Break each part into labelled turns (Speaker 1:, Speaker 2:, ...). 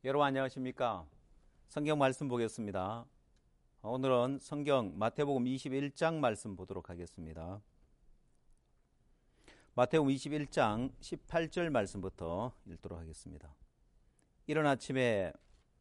Speaker 1: 여러분 안녕하십니까? 성경 말씀 보겠습니다. 오늘은 성경 마태복음 21장 말씀 보도록 하겠습니다. 마태복음 21장 18절 말씀부터 읽도록 하겠습니다. 이른 아침에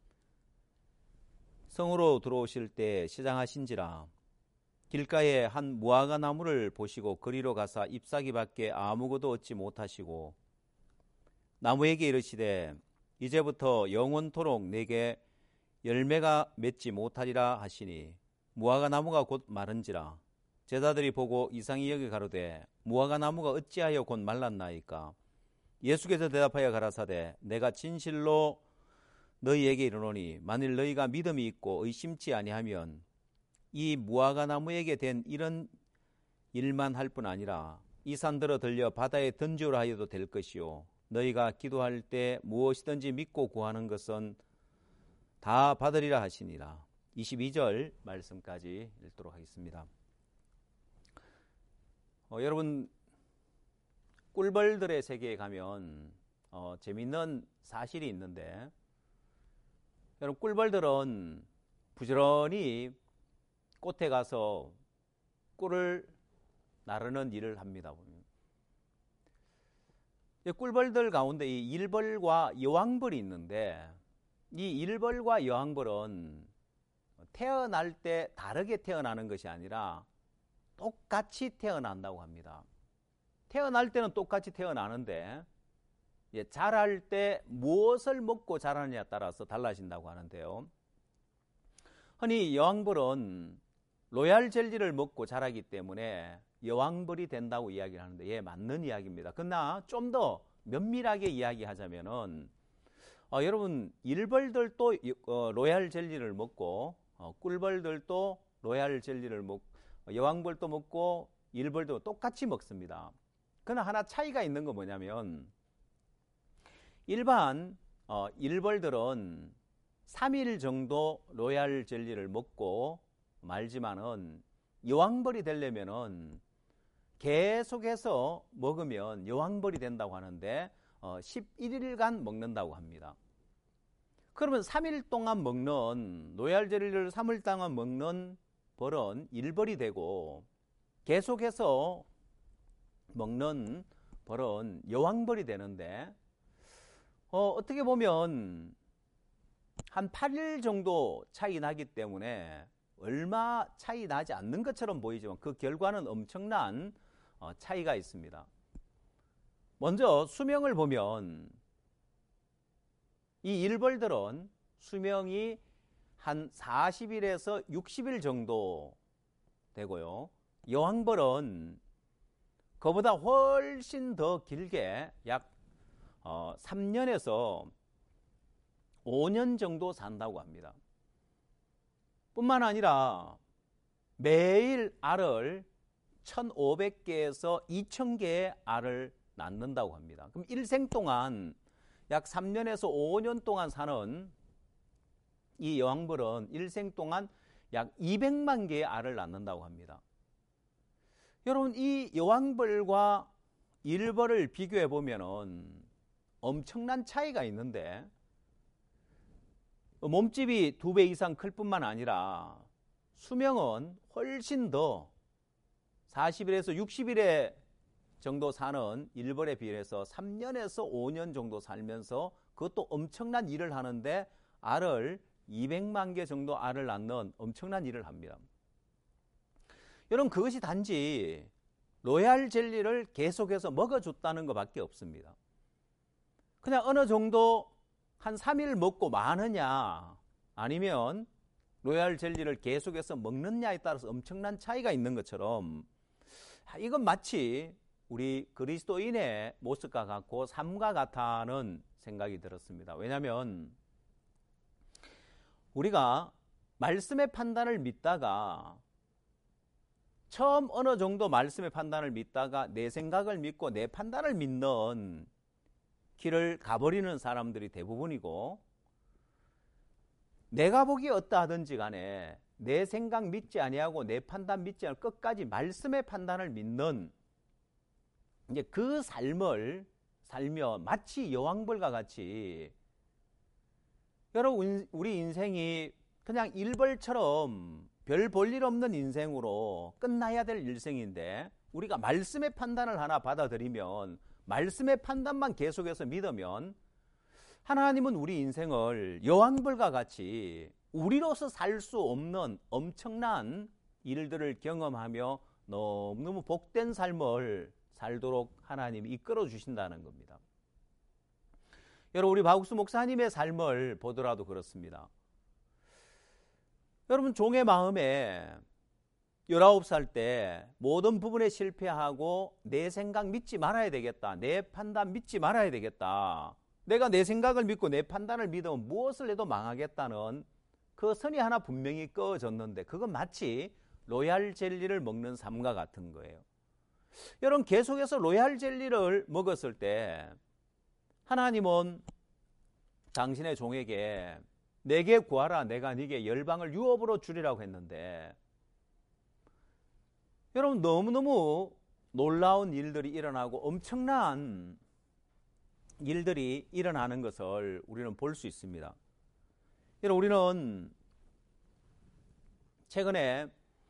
Speaker 1: 성으로 들어오실 때 시장하신지라 길가에 한 무화과 나무를 보시고 그리로 가사 잎사귀 밖에 아무것도 얻지 못하시고 나무에게 이르시되 이제부터 영원토록 내게 열매가 맺지 못하리라 하시니 무화과 나무가 곧 마른지라. 제자들이 보고 이상히 여겨 가로되 무화과 나무가 어찌하여 곧 말랐나이까. 예수께서 대답하여 가라사대 내가 진실로 너희에게 이르노니 만일 너희가 믿음이 있고 의심치 아니하면 이 무화과 나무에게 된 이런 일만 할 뿐 아니라 이 산들어 들려 바다에 던지오라 하여도 될 것이요 너희가 기도할 때 무엇이든지 믿고 구하는 것은 다 받으리라 하시니라. 22절 말씀까지 읽도록 하겠습니다. 여러분 꿀벌들의 세계에 가면 재미있는 사실이 있는데 여러분 꿀벌들은 부지런히 꽃에 가서 꿀을 나르는 일을 합니다. 꿀벌들 가운데 이 일벌과 여왕벌이 있는데 이 일벌과 여왕벌은 태어날 때 다르게 태어나는 것이 아니라 똑같이 태어난다고 합니다. 태어날 때는 똑같이 태어나는데 자랄 때 무엇을 먹고 자라느냐에 따라서 달라진다고 하는데요. 흔히 여왕벌은 로얄 젤리를 먹고 자라기 때문에 여왕벌이 된다고 이야기를 하는데 맞는 이야기입니다. 그러나 좀 더 면밀하게 이야기하자면은 여러분 일벌들도 로얄 젤리를 먹고 꿀벌들도 로얄 젤리를 먹고 여왕벌도 먹고 일벌도 똑같이 먹습니다. 그러나 하나 차이가 있는 건 뭐냐면 일반 일벌들은 3일 정도 로얄 젤리를 먹고 말지만은 여왕벌이 되려면은 계속해서 먹으면 여왕벌이 된다고 하는데 11일간 먹는다고 합니다. 그러면 3일 동안 먹는 로얄 젤리를 3일 동안 먹는 벌은 일벌이 되고 계속해서 먹는 벌은 여왕벌이 되는데 어떻게 보면 한 8일 정도 차이 나기 때문에 얼마 차이 나지 않는 것처럼 보이지만 그 결과는 엄청난 차이가 있습니다. 먼저 수명을 보면 이 일벌들은 수명이 한 40일에서 60일 정도 되고요. 여왕벌은 그보다 훨씬 더 길게 약 3년에서 5년 정도 산다고 합니다. 뿐만 아니라 매일 알을 1,500개에서 2,000개의 알을 낳는다고 합니다. 그럼 일생 동안 약 3년에서 5년 동안 사는 이 여왕벌은 일생 동안 약 200만 개의 알을 낳는다고 합니다. 여러분 이 여왕벌과 일벌을 비교해 보면은 엄청난 차이가 있는데 몸집이 2배 이상 클 뿐만 아니라 수명은 훨씬 더 40일에서 60일에 정도 사는 일벌에 비해서 3년에서 5년 정도 살면서 그것도 엄청난 일을 하는데 알을 200만 개 정도 알을 낳는 엄청난 일을 합니다. 여러분 그것이 단지 로얄 젤리를 계속해서 먹어줬다는 것밖에 없습니다. 그냥 어느 정도 한 3일 먹고 마느냐 아니면 로얄 젤리를 계속해서 먹느냐에 따라서 엄청난 차이가 있는 것처럼 이건 마치 우리 그리스도인의 모습과 같고 삶과 같다는 생각이 들었습니다. 왜냐하면 우리가 말씀의 판단을 믿다가 처음 어느 정도 말씀의 판단을 믿다가 내 생각을 믿고 내 판단을 믿는 길을 가버리는 사람들이 대부분이고 내가 보기에 어떠하든지 간에 내 생각 믿지 아니하고 내 판단 믿지 않고 끝까지 말씀의 판단을 믿는 이제 그 삶을 살며 마치 여왕벌과 같이 여러분, 우리 인생이 그냥 일벌처럼 별 볼 일 없는 인생으로 끝나야 될 일생인데, 우리가 말씀의 판단을 하나 받아들이면, 말씀의 판단만 계속해서 믿으면, 하나님은 우리 인생을 여왕벌과 같이 우리로서 살 수 없는 엄청난 일들을 경험하며 너무너무 복된 삶을 살도록 하나님이 이끌어 주신다는 겁니다. 여러분, 우리 박욱수 목사님의 삶을 보더라도 그렇습니다. 여러분, 종의 마음에 19살 때 모든 부분에 실패하고 내 생각 믿지 말아야 되겠다, 내 판단 믿지 말아야 되겠다, 내가 내 생각을 믿고 내 판단을 믿으면 무엇을 해도 망하겠다는 그 선이 하나 분명히 꺼졌는데, 그건 마치 로얄 젤리를 먹는 삶과 같은 거예요. 여러분, 계속해서 로얄 젤리를 먹었을 때 하나님은 당신의 종에게 내게 구하라, 내가 네게 열방을 유업으로 주리라고 했는데, 여러분, 너무너무 놀라운 일들이 일어나고 엄청난 일들이 일어나는 것을 우리는 볼 수 있습니다. 여러분, 우리는 최근에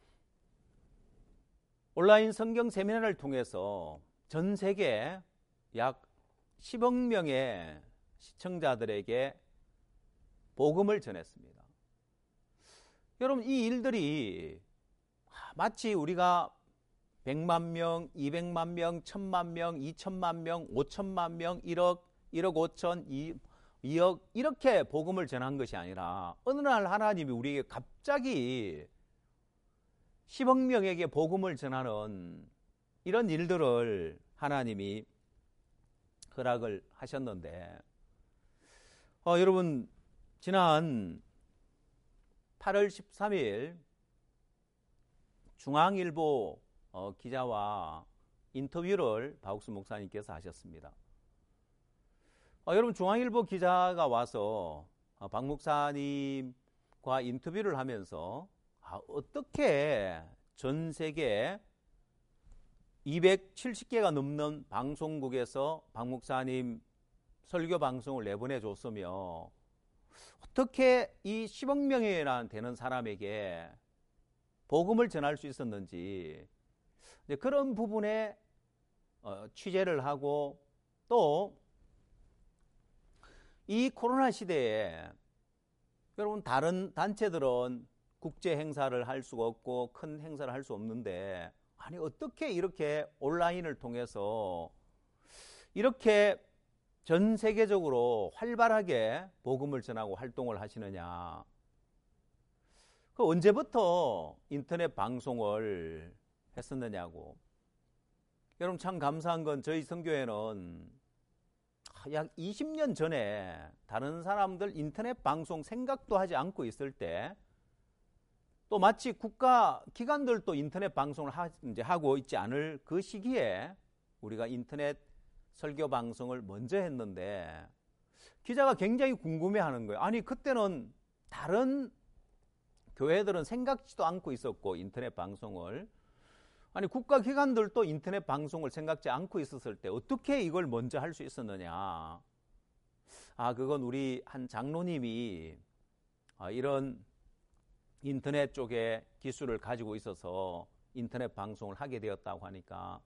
Speaker 1: 온라인 성경 세미나를 통해서 전 세계 약 10억 명의 시청자들에게 복음을 전했습니다. 여러분, 이 일들이 마치 우리가 100만 명, 200만 명, 1000만 명, 2000만 명, 5천만 명, 1억, 1억 5천, 2억 이렇게 복음을 전한 것이 아니라, 어느 날 하나님이 우리에게 갑자기 10억 명에게 복음을 전하는 이런 일들을 하나님이 허락을 하셨는데, 여러분, 지난 8월 13일 중앙일보 기자와 인터뷰를 박욱수 목사님께서 하셨습니다. 여러분, 중앙일보 기자가 와서 박 목사님과 인터뷰를 하면서 어떻게 전 세계 270개가 넘는 방송국에서 박 목사님 설교 방송을 내보내줬으며, 어떻게 이 10억 명이나 되는 사람에게 복음을 전할 수 있었는지, 그런 부분에 취재를 하고, 또 이 코로나 시대에 여러분, 다른 단체들은 국제 행사를 할 수가 없고 큰 행사를 할 수 없는데, 아니 어떻게 이렇게 온라인을 통해서 이렇게 전 세계적으로 활발하게 복음을 전하고 활동을 하시느냐. 그 언제부터 인터넷 방송을 했었느냐고. 여러분, 참 감사한 건 저희 선교회는 약 20년 전에 다른 사람들 인터넷 방송 생각도 하지 않고 있을 때, 또 마치 국가 기관들도 인터넷 방송을 이제 하고 있지 않을 그 시기에 우리가 인터넷 설교 방송을 먼저 했는데, 기자가 굉장히 궁금해하는 거예요. 아니 그때는 다른 교회들은 생각지도 않고 있었고 인터넷 방송을, 아니 국가기관들도 인터넷 방송을 생각지 않고 있었을 때 어떻게 이걸 먼저 할 수 있었느냐. 그건 우리 한 장로님이 이런 인터넷 쪽에 기술을 가지고 있어서 인터넷 방송을 하게 되었다고 하니까,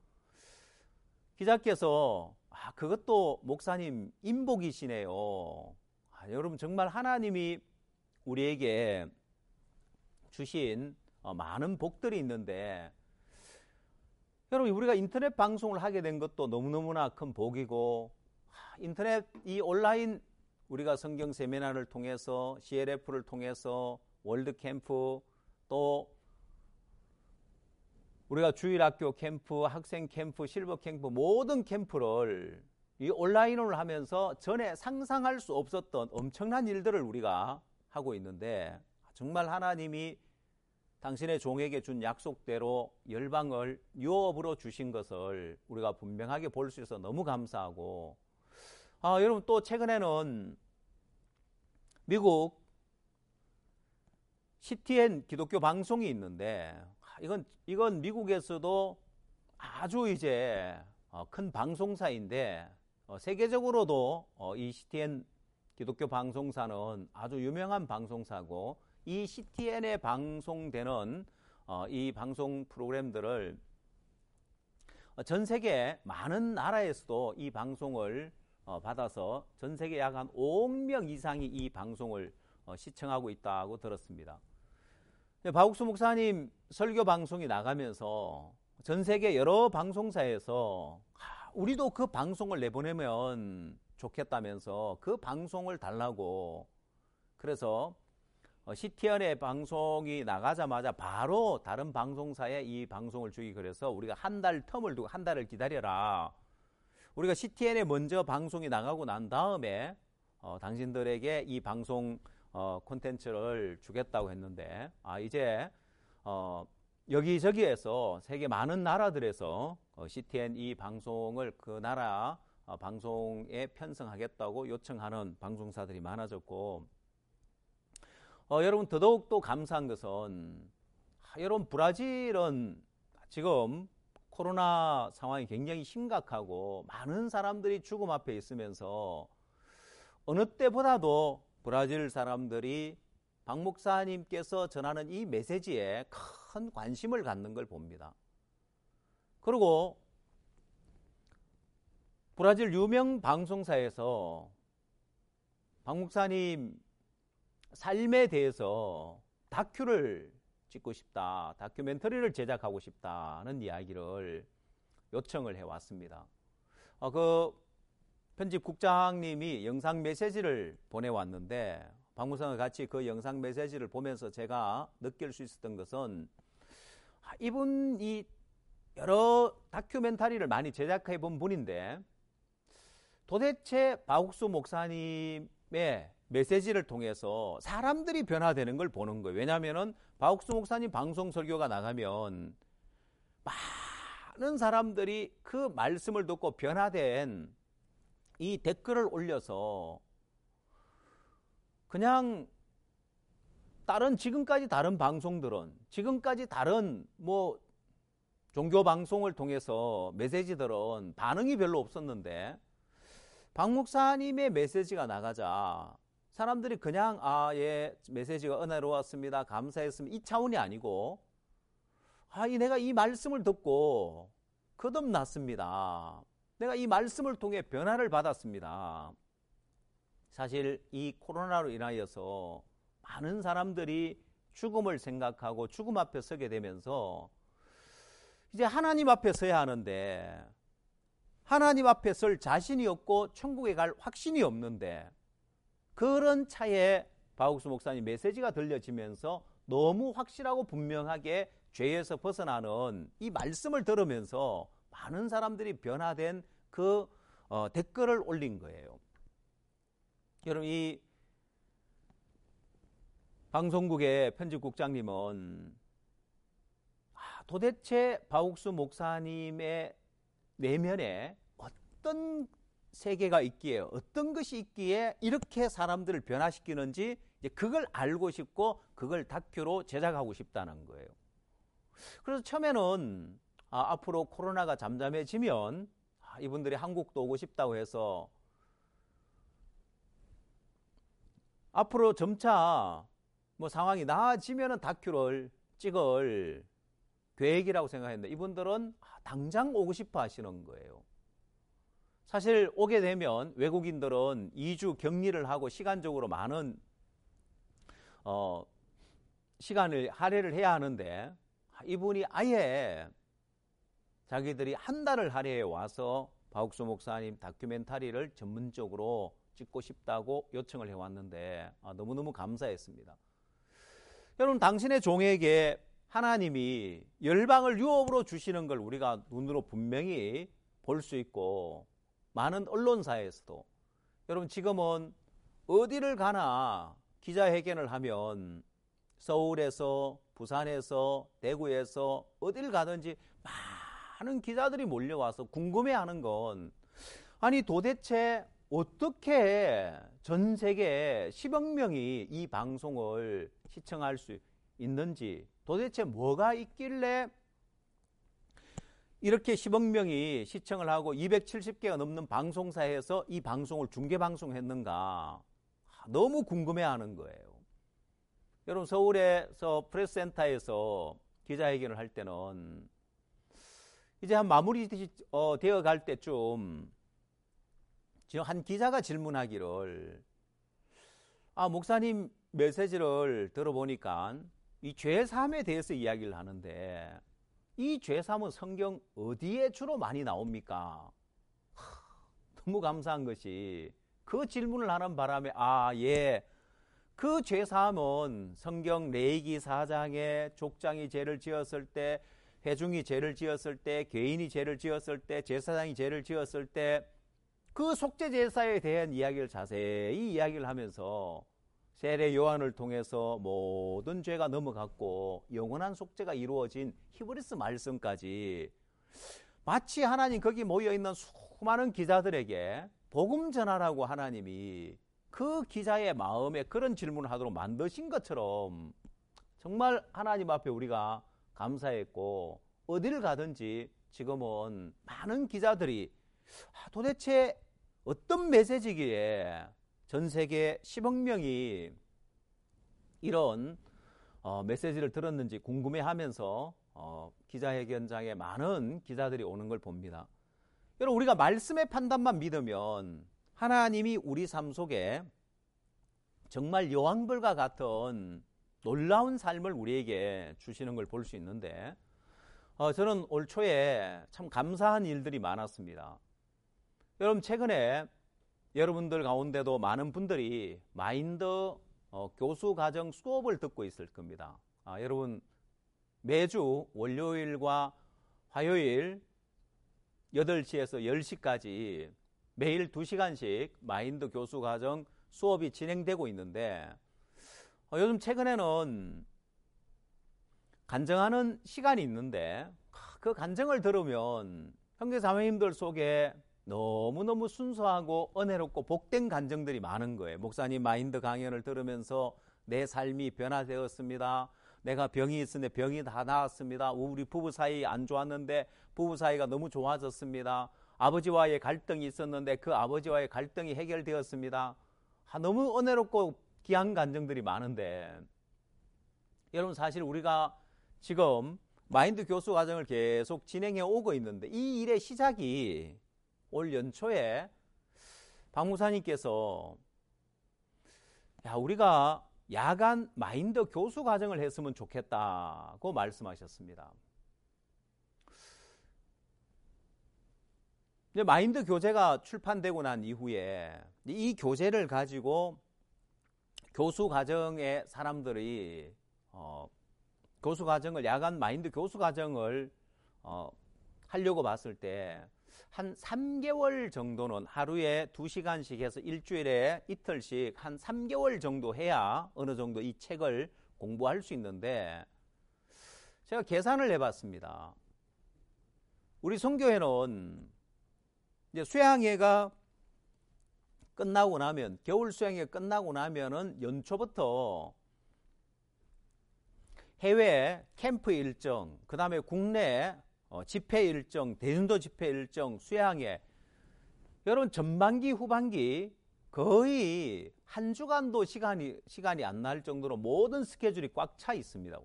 Speaker 1: 기자께서 그것도 목사님 인복이시네요. 여러분, 정말 하나님이 우리에게 주신 많은 복들이 있는데, 여러분, 우리가 인터넷 방송을 하게 된 것도 너무너무나 큰 복이고, 인터넷 이 온라인 우리가 성경 세미나를 통해서, CLF를 통해서 월드 캠프, 또 우리가 주일학교 캠프, 학생 캠프, 실버 캠프, 모든 캠프를 이 온라인으로 하면서 전에 상상할 수 없었던 엄청난 일들을 우리가 하고 있는데, 정말 하나님이 당신의 종에게 준 약속대로 열방을 유업으로 주신 것을 우리가 분명하게 볼 수 있어서 너무 감사하고, 여러분, 또 최근에는 미국 CTN 기독교 방송이 있는데, 이건 미국에서도 아주 이제 큰 방송사인데, 세계적으로도 이 CTN 기독교 방송사는 아주 유명한 방송사고 이 CTN에 방송되는 이 방송 프로그램들을 전 세계 많은 나라에서도 이 방송을 받아서 전 세계 약 한 5억 명 이상이 이 방송을 시청하고 있다고 들었습니다. 박욱수 목사님 설교 방송이 나가면서 전 세계 여러 방송사에서 우리도 그 방송을 내보내면 좋겠다면서 그 방송을 달라고, 그래서 CTN의 방송이 나가자마자 바로 다른 방송사에 이 방송을 주기, 그래서 우리가 한 달 텀을 두고 한 달을 기다려라. 우리가 CTN에 먼저 방송이 나가고 난 다음에 당신들에게 이 방송 콘텐츠를 주겠다고 했는데, 이제 여기저기에서 세계 많은 나라들에서 CTN 이 방송을 그 나라 방송에 편성하겠다고 요청하는 방송사들이 많아졌고, 여러분 더더욱 또 감사한 것은 여러분 브라질은 지금 코로나 상황이 굉장히 심각하고 많은 사람들이 죽음 앞에 있으면서 어느 때보다도 브라질 사람들이 박 목사님께서 전하는 이 메시지에 큰 관심을 갖는 걸 봅니다. 그리고 브라질 유명 방송사에서 박 목사님 삶에 대해서 다큐를 찍고 싶다, 다큐멘터리를 제작하고 싶다는 이야기를 요청을 해왔습니다. 그 편집국장님이 영상 메시지를 보내왔는데 박 목사님과 같이 그 영상 메시지를 보면서 제가 느낄 수 있었던 것은 이분이 여러 다큐멘터리를 많이 제작해 본 분인데 도대체 박욱수 목사님의 메시지를 통해서 사람들이 변화되는 걸 보는 거예요. 왜냐하면 박욱수 목사님 방송 설교가 나가면 많은 사람들이 그 말씀을 듣고 변화된 이 댓글을 올려서 그냥 지금까지 다른 방송들은, 지금까지 다른 종교 방송을 통해서 메시지들은 반응이 별로 없었는데 박 목사님의 메시지가 나가자 사람들이 그냥 예, 메시지가 은혜로웠습니다, 감사했습니다, 이 차원이 아니고 내가 이 말씀을 듣고 거듭났습니다, 내가 이 말씀을 통해 변화를 받았습니다. 사실 이 코로나로 인하여서 많은 사람들이 죽음을 생각하고 죽음 앞에 서게 되면서 이제 하나님 앞에 서야 하는데 하나님 앞에 설 자신이 없고 천국에 갈 확신이 없는데, 그런 차에 박욱수 목사님 메시지가 들려지면서 너무 확실하고 분명하게 죄에서 벗어나는 이 말씀을 들으면서 많은 사람들이 변화된 그 댓글을 올린 거예요. 여러분, 이 방송국의 편집국장님은 도대체 박욱수 목사님의 내면에 어떤 세계가 있기에, 어떤 것이 있기에 이렇게 사람들을 변화시키는지 이제 그걸 알고 싶고 그걸 다큐로 제작하고 싶다는 거예요. 그래서 처음에는 앞으로 코로나가 잠잠해지면 이분들이 한국도 오고 싶다고 해서 앞으로 점차 상황이 나아지면 다큐를 찍을 계획이라고 생각했는데 이분들은 당장 오고 싶어 하시는 거예요. 사실 오게 되면 외국인들은 2주 격리를 하고 시간적으로 많은 시간을 할애를 해야 하는데 이분이 아예 자기들이 한 달을 할애해 와서 박욱수 목사님 다큐멘터리를 전문적으로 찍고 싶다고 요청을 해왔는데 너무너무 감사했습니다. 여러분, 당신의 종에게 하나님이 열방을 유업으로 주시는 걸 우리가 눈으로 분명히 볼 수 있고, 많은 언론사에서도 여러분 지금은 어디를 가나 기자회견을 하면 서울에서, 부산에서, 대구에서 어디를 가든지 많은 기자들이 몰려와서 궁금해하는 건 도대체 어떻게 전 세계 10억 명이 이 방송을 시청할 수 있는지, 도대체 뭐가 있길래 이렇게 10억 명이 시청을 하고 270개가 넘는 방송사에서 이 방송을 중계방송했는가, 너무 궁금해하는 거예요. 여러분, 서울에서 프레스센터에서 기자회견을 할 때는 이제 한 마무리 되어 갈 때쯤 지금 한 기자가 질문하기를, 목사님 메시지를 들어보니까 이 죄사함에 대해서 이야기를 하는데 이 죄사함은 성경 어디에 주로 많이 나옵니까? 너무 감사한 것이 그 질문을 하는 바람에 그 죄사함은 성경 레위기 4장에 족장이 죄를 지었을 때, 회중이 죄를 지었을 때, 개인이 죄를 지었을 때, 제사장이 죄를 지었을 때 그 속죄 제사에 대한 이야기를 자세히 이야기를 하면서 세례 요한을 통해서 모든 죄가 넘어갔고 영원한 속죄가 이루어진 히브리서 말씀까지 마치 하나님 거기 모여있는 수많은 기자들에게 복음 전하라고 하나님이 그 기자의 마음에 그런 질문을 하도록 만드신 것처럼 정말 하나님 앞에 우리가 감사했고, 어디를 가든지 지금은 많은 기자들이 도대체 어떤 메시지기에 전 세계 10억 명이 이런 메시지를 들었는지 궁금해하면서 기자회견장에 많은 기자들이 오는 걸 봅니다. 여러분, 우리가 말씀의 판단만 믿으면 하나님이 우리 삶 속에 정말 여왕벌과 같은 놀라운 삶을 우리에게 주시는 걸 볼 수 있는데, 저는 올 초에 참 감사한 일들이 많았습니다. 여러분, 최근에 여러분들 가운데도 많은 분들이 마인드 교수과정 수업을 듣고 있을 겁니다. 여러분, 매주 월요일과 화요일 8시에서 10시까지 매일 2시간씩 마인드 교수과정 수업이 진행되고 있는데, 요즘 최근에는 간증하는 시간이 있는데 그 간증을 들으면 형제 자매님들 속에 너무너무 순수하고 은혜롭고 복된 간증들이 많은 거예요. 목사님 마인드 강연을 들으면서 내 삶이 변화되었습니다. 내가 병이 있었는데 병이 다 나았습니다. 우리 부부 사이 안 좋았는데 부부 사이가 너무 좋아졌습니다. 아버지와의 갈등이 있었는데 그 아버지와의 갈등이 해결되었습니다. 너무 은혜롭고 귀한 간증들이 많은데, 여러분, 사실 우리가 지금 마인드 교수 과정을 계속 진행해 오고 있는데 이 일의 시작이 올 연초에 박 목사님께서 우리가 야간 마인드 교수 과정을 했으면 좋겠다고 말씀하셨습니다. 마인드 교재가 출판되고 난 이후에 이 교재를 가지고 교수 과정의 사람들이 교수 과정을, 야간 마인드 교수 과정을 하려고 봤을 때 한 3개월 정도는 하루에 2시간씩 해서 일주일에 이틀씩 한 3개월 정도 해야 어느 정도 이 책을 공부할 수 있는데, 제가 계산을 해봤습니다. 우리 선교회는 이제 수양회가 끝나고 나면, 겨울 수양회가 끝나고 나면은 연초부터 해외 캠프 일정, 그 다음에 국내 집회 일정, 대전도 집회 일정, 수양회, 여러분 전반기 후반기 거의 한 주간도 시간이 안 날 정도로 모든 스케줄이 꽉 차 있습니다.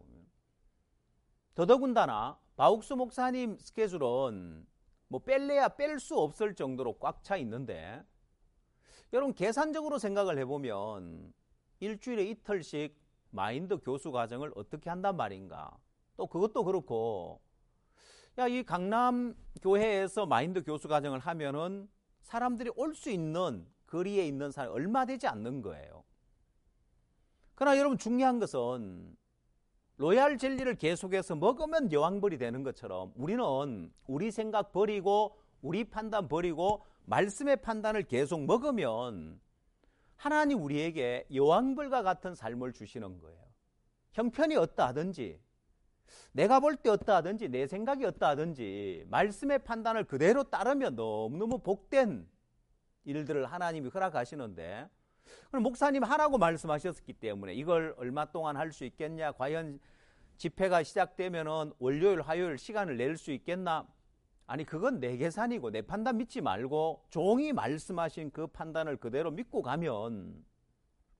Speaker 1: 더더군다나 바욱수 목사님 스케줄은 뭐 뺄래야 뺄 수 없을 정도로 꽉 차 있는데, 여러분 계산적으로 생각을 해보면 일주일에 이틀씩 마인드 교수 과정을 어떻게 한단 말인가. 또 그것도 그렇고, 이 강남 교회에서 마인드 교수 과정을 하면은 사람들이 올 수 있는 거리에 있는 사람이 얼마 되지 않는 거예요. 그러나 여러분 중요한 것은 로얄 젤리를 계속해서 먹으면 여왕벌이 되는 것처럼 우리는 우리 생각 버리고 우리 판단 버리고 말씀의 판단을 계속 먹으면 하나님 우리에게 여왕벌과 같은 삶을 주시는 거예요. 형편이 어떠하든지, 내가 볼 때 어떠하든지, 내 생각이 어떠하든지 말씀의 판단을 그대로 따르면 너무너무 복된 일들을 하나님이 허락하시는데, 그럼 목사님 하라고 말씀하셨기 때문에 이걸 얼마 동안 할 수 있겠냐, 과연 집회가 시작되면은 월요일 화요일 시간을 낼 수 있겠나. 아니, 그건 내 계산이고 내 판단 믿지 말고 종이 말씀하신 그 판단을 그대로 믿고 가면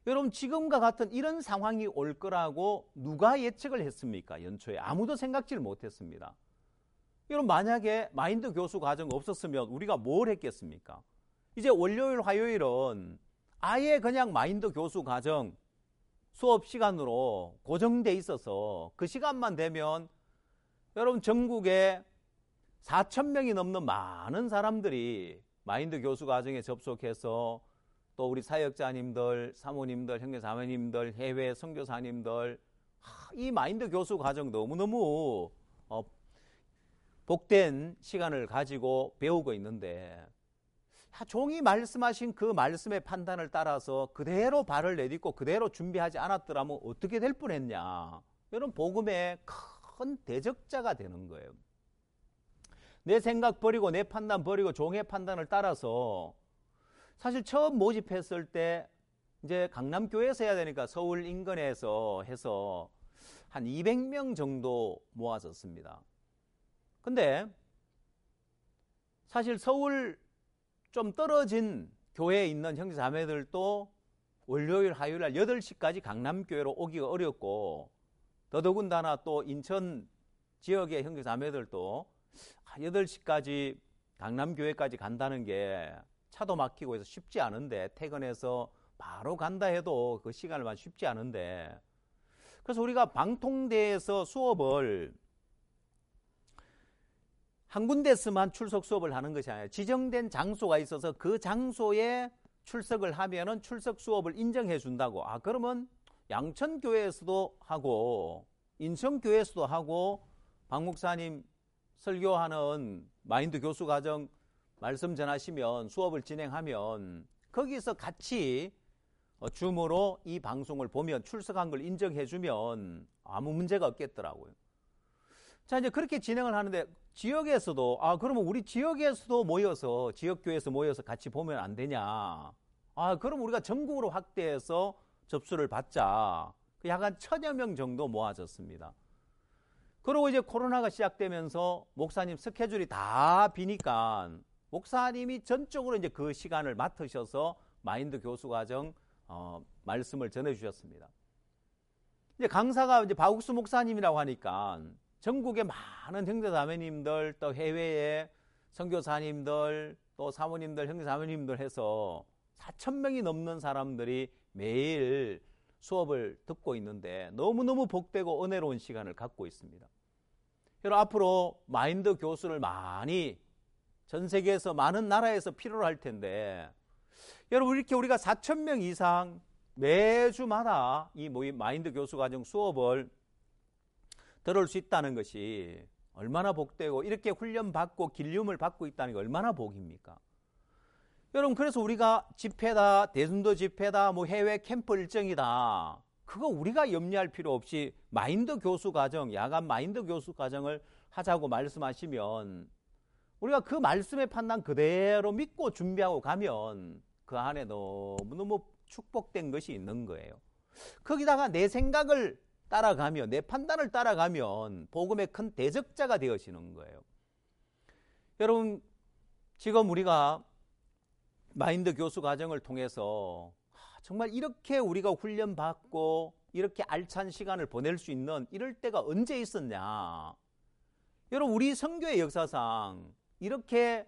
Speaker 1: 여러분 지금과 같은 이런 상황이 올 거라고 누가 예측을 했습니까? 연초에 아무도 생각지를 못했습니다. 여러분 만약에 마인드 교수 과정 없었으면 우리가 뭘 했겠습니까? 이제 월요일 화요일은 아예 그냥 마인드 교수 과정 수업 시간으로 고정돼 있어서 그 시간만 되면 여러분 전국에 4,000명이 넘는 많은 사람들이 마인드 교수 과정에 접속해서 또 우리 사역자님들, 사모님들, 형제자매님들, 해외 선교사님들 이 마인드 교수 과정 너무너무 복된 시간을 가지고 배우고 있는데 종이 말씀하신 그 말씀의 판단을 따라서 그대로 발을 내딛고 그대로 준비하지 않았더라면 어떻게 될 뻔했냐. 이런 복음의 큰 대적자가 되는 거예요. 내 생각 버리고 내 판단 버리고 종의 판단을 따라서 사실 처음 모집했을 때 이제 강남교회에서 해야 되니까 서울 인근에서 해서 한 200명 정도 모았었습니다. 근데 사실 서울 좀 떨어진 교회에 있는 형제자매들도 월요일 화요일 날 8시까지 강남교회로 오기가 어렵고 더더군다나 또 인천 지역의 형제자매들도 8시까지 강남교회까지 간다는 게 차도 막히고 해서 쉽지 않은데 퇴근해서 바로 간다 해도 그 시간을만 쉽지 않은데 그래서 우리가 방통대에서 수업을 한 군데서만 출석 수업을 하는 것이 아니라 지정된 장소가 있어서 그 장소에 출석을 하면은 출석 수업을 인정해 준다고. 그러면 양천교회에서도 하고 인천교회에서도 하고 박 목사님 설교하는 마인드 교수 과정 말씀 전하시면 수업을 진행하면 거기서 같이 줌으로 이 방송을 보면 출석한 걸 인정해 주면 아무 문제가 없겠더라고요. 자, 이제 그렇게 진행을 하는데 지역에서도 그러면 우리 지역에서도 모여서 지역교회에서 모여서 같이 보면 안 되냐. 그럼 우리가 전국으로 확대해서 접수를 받자. 약간 1,000여 명 정도 모아졌습니다. 그리고 이제 코로나가 시작되면서 목사님 스케줄이 다 비니까 목사님이 전적으로 이제 그 시간을 맡으셔서 마인드 교수 과정 말씀을 전해 주셨습니다. 이제 강사가 이제 박욱수 목사님이라고 하니까 전국의 많은 형제자매님들 또 해외의 선교사님들 또 사모님들 형제자매님들 해서 4,000명이 넘는 사람들이 매일 수업을 듣고 있는데 너무너무 복되고 은혜로운 시간을 갖고 있습니다. 여러분 앞으로 마인드 교수를 많이 전 세계에서 많은 나라에서 필요로 할 텐데 여러분 이렇게 우리가 4,000명 이상 매주마다 이 마인드 교수 과정 수업을 들을 수 있다는 것이 얼마나 복되고 이렇게 훈련받고 길림을 받고 있다는 게 얼마나 복입니까? 여러분 그래서 우리가 집회다 대순도 집회다 해외 캠프 일정이다 그거 우리가 염려할 필요 없이 마인드 교수 과정 야간 마인드 교수 과정을 하자고 말씀하시면 우리가 그 말씀의 판단 그대로 믿고 준비하고 가면 그 안에 너무너무 축복된 것이 있는 거예요. 거기다가 내 생각을 따라가면 내 판단을 따라가면 복음의 큰 대적자가 되어지는 거예요. 여러분 지금 우리가 마인드 교수 과정을 통해서 정말 이렇게 우리가 훈련받고 이렇게 알찬 시간을 보낼 수 있는 이럴 때가 언제 있었냐. 여러분 우리 선교의 역사상 이렇게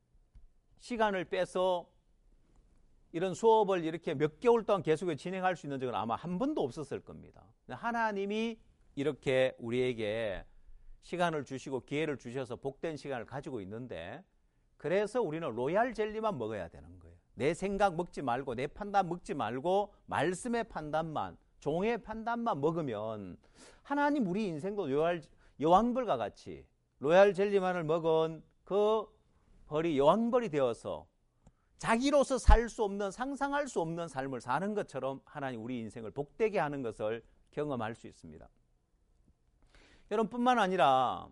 Speaker 1: 시간을 빼서 이런 수업을 이렇게 몇 개월 동안 계속 진행할 수 있는 적은 아마 한 번도 없었을 겁니다. 하나님이 이렇게 우리에게 시간을 주시고 기회를 주셔서 복된 시간을 가지고 있는데 그래서 우리는 로얄 젤리만 먹어야 되는 거예요. 내 생각 먹지 말고 내 판단 먹지 말고 말씀의 판단만 종의 판단만 먹으면 하나님 우리 인생도 여왕벌과 같이 로얄 젤리만을 먹은 그 벌이 여왕벌이 되어서 자기로서 살 수 없는 상상할 수 없는 삶을 사는 것처럼 하나님 우리 인생을 복되게 하는 것을 경험할 수 있습니다. 여러분 뿐만 아니라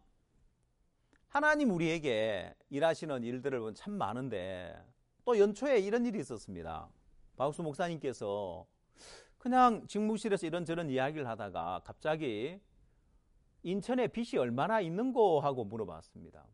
Speaker 1: 하나님 우리에게 일하시는 일들을 보면 참 많은데 또 연초에 이런 일이 있었습니다. 박수 목사님께서 그냥 직무실에서 이런저런 이야기를 하다가 갑자기 인천에 빚이 얼마나 있는고 하고 물어봤습니다.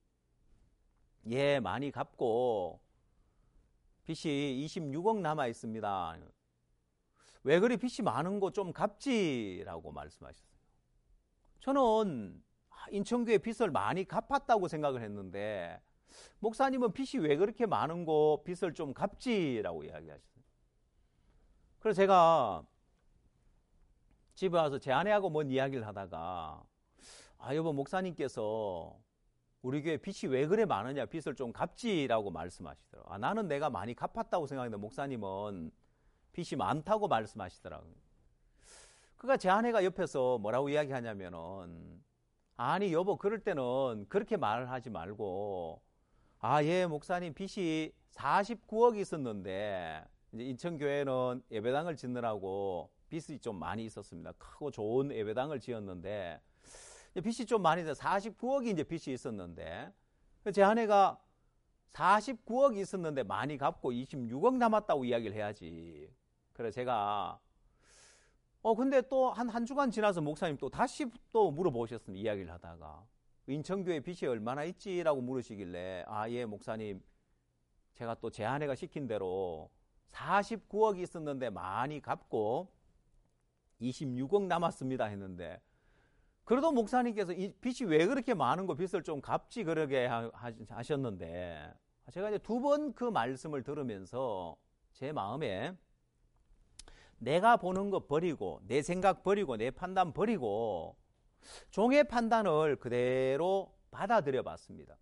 Speaker 1: 예, 많이 갚고 빚이 26억 남아 있습니다. 왜 그리 빚이 많은 거 좀 갚지라고 말씀하셨어요. 저는 인천교회 빚을 많이 갚았다고 생각을 했는데 목사님은 빚이 왜 그렇게 많은 거 빚을 좀 갚지라고 이야기하셨어요. 그래서 제가 집에 와서 제 아내하고 뭔 이야기를 하다가 여보, 목사님께서 우리 교회 빚이 왜 그래 많으냐, 빚을 좀 갚지라고 말씀하시더라고요. 나는 내가 많이 갚았다고 생각했는데 목사님은 빚이 많다고 말씀하시더라고요. 그러니까 제 아내가 옆에서 뭐라고 이야기하냐면은, 아니 여보, 그럴 때는 그렇게 말을 하지 말고, 예, 목사님 빚이 49억이 있었는데 이제 인천교회는 예배당을 짓느라고 빚이 좀 많이 있었습니다. 크고 좋은 예배당을 지었는데 빚이 좀 많이 돼서 49억이 이제 빚이 있었는데, 제 아내가 49억이 있었는데 많이 갚고 26억 남았다고 이야기를 해야지. 그래서 제가 근데 또 한 주간 지나서 목사님 또 다시 또 물어보셨습니다. 이야기를 하다가 인천교회 빚이 얼마나 있지라고 물으시길래, 예, 목사님, 제가 또 제 아내가 시킨 대로 49억이 있었는데 많이 갚고 26억 남았습니다 했는데, 그래도 목사님께서 이 빚이 왜 그렇게 많은 거 빚을 좀 갚지 그러게 하셨는데, 제가 이제 두 번 그 말씀을 들으면서 제 마음에 내가 보는 거 버리고, 내 생각 버리고, 내 판단 버리고 종의 판단을 그대로 받아들여 봤습니다.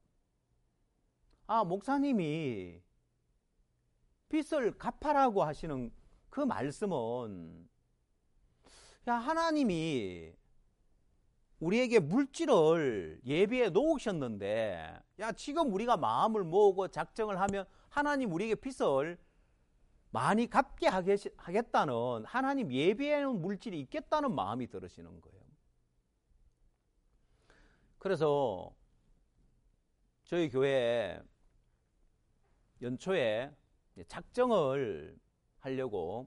Speaker 1: 목사님이 빚을 갚아라고 하시는 그 말씀은, 하나님이 우리에게 물질을 예비해 놓으셨는데, 지금 우리가 마음을 모으고 작정을 하면 하나님 우리에게 빚을 많이 갚게 하겠다는, 하나님 예비해 놓은 물질이 있겠다는 마음이 들으시는 거예요. 그래서 저희 교회에 연초에 작정을 하려고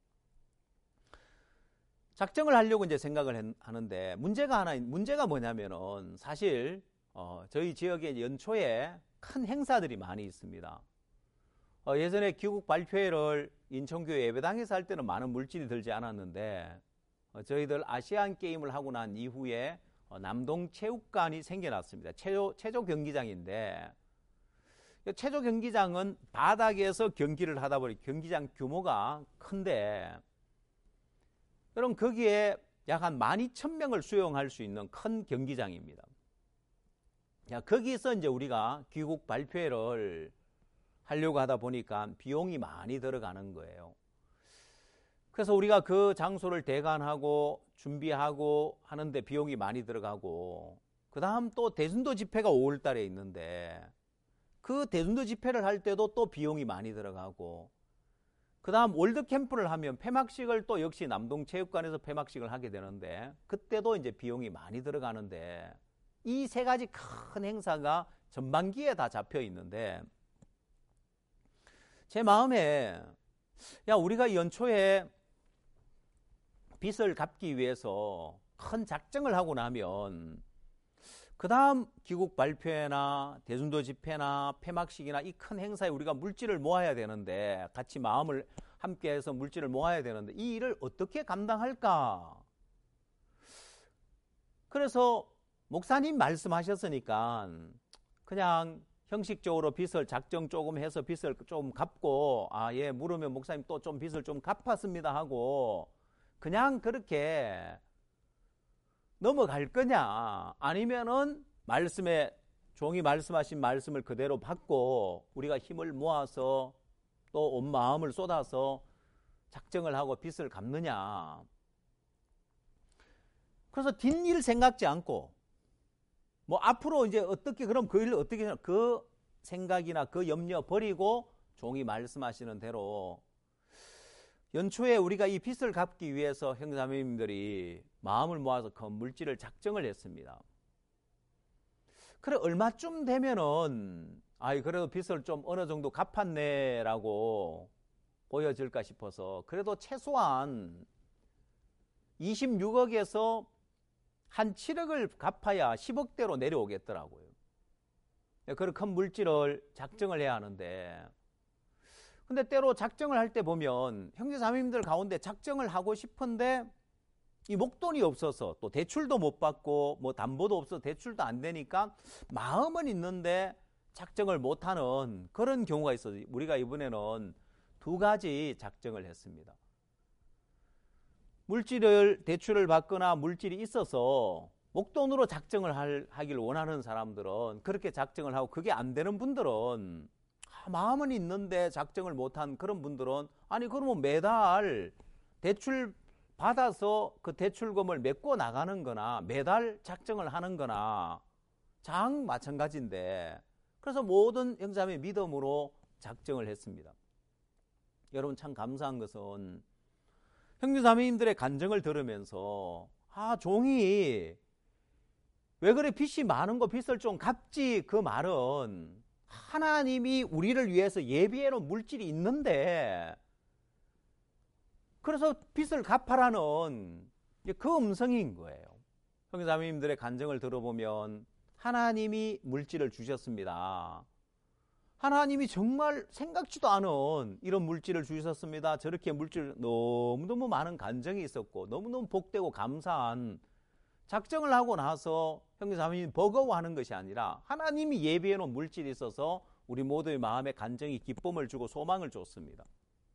Speaker 1: 이제 생각을 하는데, 문제가 뭐냐면은, 사실 저희 지역에 연초에 큰 행사들이 많이 있습니다. 예전에 귀국 발표회를 인천교회 예배당에서 할 때는 많은 물질이 들지 않았는데, 저희들 아시안 게임을 하고 난 이후에 남동체육관이 생겨났습니다. 체조 경기장인데, 체조 경기장은 바닥에서 경기를 하다 보니 경기장 규모가 큰데, 여러분, 거기에 약 한 12,000명을 수용할 수 있는 큰 경기장입니다. 거기서 이제 우리가 귀국 발표회를 하려고 하다 보니까 비용이 많이 들어가는 거예요. 그래서 우리가 그 장소를 대관하고 준비하고 하는데 비용이 많이 들어가고, 그 다음 또 대순도 집회가 5월 달에 있는데 그 대순도 집회를 할 때도 또 비용이 많이 들어가고, 그 다음 월드캠프를 하면 폐막식을 또 역시 남동체육관에서 폐막식을 하게 되는데 그때도 이제 비용이 많이 들어가는데, 이 세 가지 큰 행사가 전반기에 다 잡혀 있는데, 제 마음에 우리가 연초에 빚을 갚기 위해서 큰 작정을 하고 나면 그 다음 귀국 발표회나 대순도 집회나 폐막식이나 이 큰 행사에 우리가 물질을 모아야 되는데, 같이 마음을 함께해서 물질을 모아야 되는데 이 일을 어떻게 감당할까? 그래서 목사님 말씀하셨으니까 그냥 형식적으로 빚을 작정 조금 해서 빚을 좀 갚고, 예, 물으면 목사님 또 좀 빚을 좀 갚았습니다 하고 그냥 그렇게 넘어갈 거냐, 아니면은 종이 말씀하신 말씀을 그대로 받고 우리가 힘을 모아서 또 온 마음을 쏟아서 작정을 하고 빚을 갚느냐. 그래서 뒷일 생각지 않고, 앞으로 이제 어떻게, 그럼 그 일을 어떻게 하냐, 그 생각이나 그 염려 버리고 종이 말씀하시는 대로 연초에 우리가 이 빚을 갚기 위해서 형제자매님들이 마음을 모아서 물질을 작정을 했습니다. 그래, 얼마쯤 되면은 그래도 빚을 좀 어느 정도 갚았네라고 보여질까 싶어서, 그래도 최소한 26억에서 한 7억을 갚아야 10억대로 내려오겠더라고요. 그런 큰 물질을 작정을 해야 하는데, 근데 때로 작정을 할 때 보면 형제자매님들 가운데 작정을 하고 싶은데 이 목돈이 없어서 또 대출도 못 받고 뭐 담보도 없어서 대출도 안 되니까 마음은 있는데 작정을 못하는 그런 경우가 있어요. 우리가 이번에는 두 가지 작정을 했습니다. 대출을 받거나 물질이 있어서 목돈으로 작정을 하길 원하는 사람들은 그렇게 작정을 하고, 그게 안 되는 분들은 마음은 있는데 작정을 못한 그런 분들은 아니 그러면 매달 대출 받아서 그 대출금을 메꿔 나가는 거나 매달 작정을 하는 거나 장 마찬가지인데, 그래서 모든 형제자매 믿음으로 작정을 했습니다. 여러분 참 감사한 것은 형제자매님들의 간증을 들으면서 종이 왜 그래 빚이 많은 거 빚을 좀 갚지, 그 말은 하나님이 우리를 위해서 예비해 놓은 물질이 있는데 그래서 빚을 갚아라는 그 음성인 거예요. 형제자매님들의 간증을 들어보면 하나님이 물질을 주셨습니다. 하나님이 정말 생각지도 않은 이런 물질을 주셨습니다. 저렇게 물질 너무너무 많은 간증이 있었고 너무너무 복되고 감사한 작정을 하고 나서 형제자매님 버거워하는 것이 아니라 하나님이 예비해 놓은 물질이 있어서 우리 모두의 마음에 간증이 기쁨을 주고 소망을 줬습니다.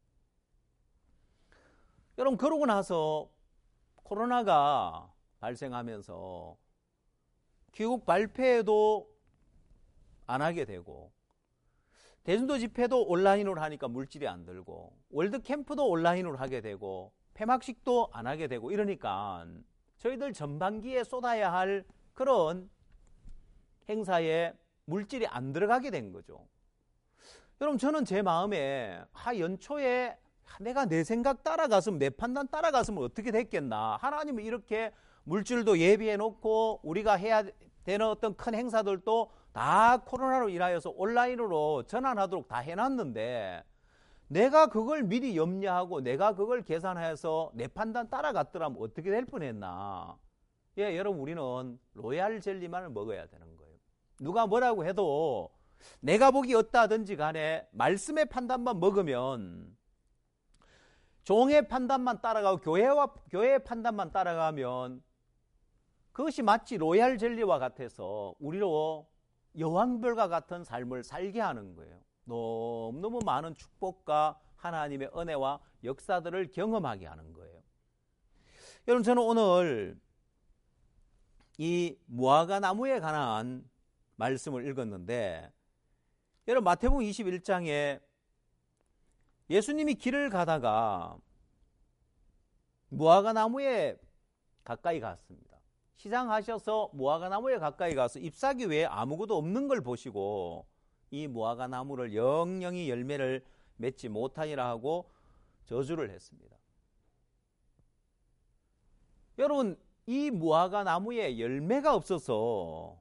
Speaker 1: 여러분 그러고 나서 코로나가 발생하면서 귀국 발표도 안 하게 되고 대전도 집회도 온라인으로 하니까 물질이 안 들고 월드캠프도 온라인으로 하게 되고 폐막식도 안 하게 되고 이러니까 저희들 전반기에 쏟아야 할 그런 행사에 물질이 안 들어가게 된 거죠. 여러분 저는 제 마음에 연초에 내가 내 생각 따라갔으면, 내 판단 따라갔으면 어떻게 됐겠나. 하나님은 이렇게 물질도 예비해 놓고 우리가 해야 되는 어떤 큰 행사들도 다 코로나로 인하여서 온라인으로 전환하도록 다 해놨는데 내가 그걸 미리 염려하고 내가 그걸 계산해서 내 판단 따라갔더라면 어떻게 될 뻔했나. 여러분 우리는 로얄 젤리만을 먹어야 되는 거예요. 누가 뭐라고 해도 내가 보기 어떠하든지 간에 말씀의 판단만 먹으면, 종의 판단만 따라가고 교회의 판단만 따라가면 그것이 마치 로얄 젤리와 같아서 우리로 여왕별과 같은 삶을 살게 하는 거예요. 너무너무 많은 축복과 하나님의 은혜와 역사들을 경험하게 하는 거예요. 여러분 저는 오늘 이 무화과 나무에 관한 말씀을 읽었는데, 여러분 마태복음 21장에 예수님이 길을 가다가 무화과 나무에 가까이 갔습니다. 시장하셔서 무화과 나무에 가까이 가서 잎사귀 외에 아무것도 없는 걸 보시고 이 무화과 나무를 영영이 열매를 맺지 못하니라 하고 저주를 했습니다. 여러분 이 무화과 나무에 열매가 없어서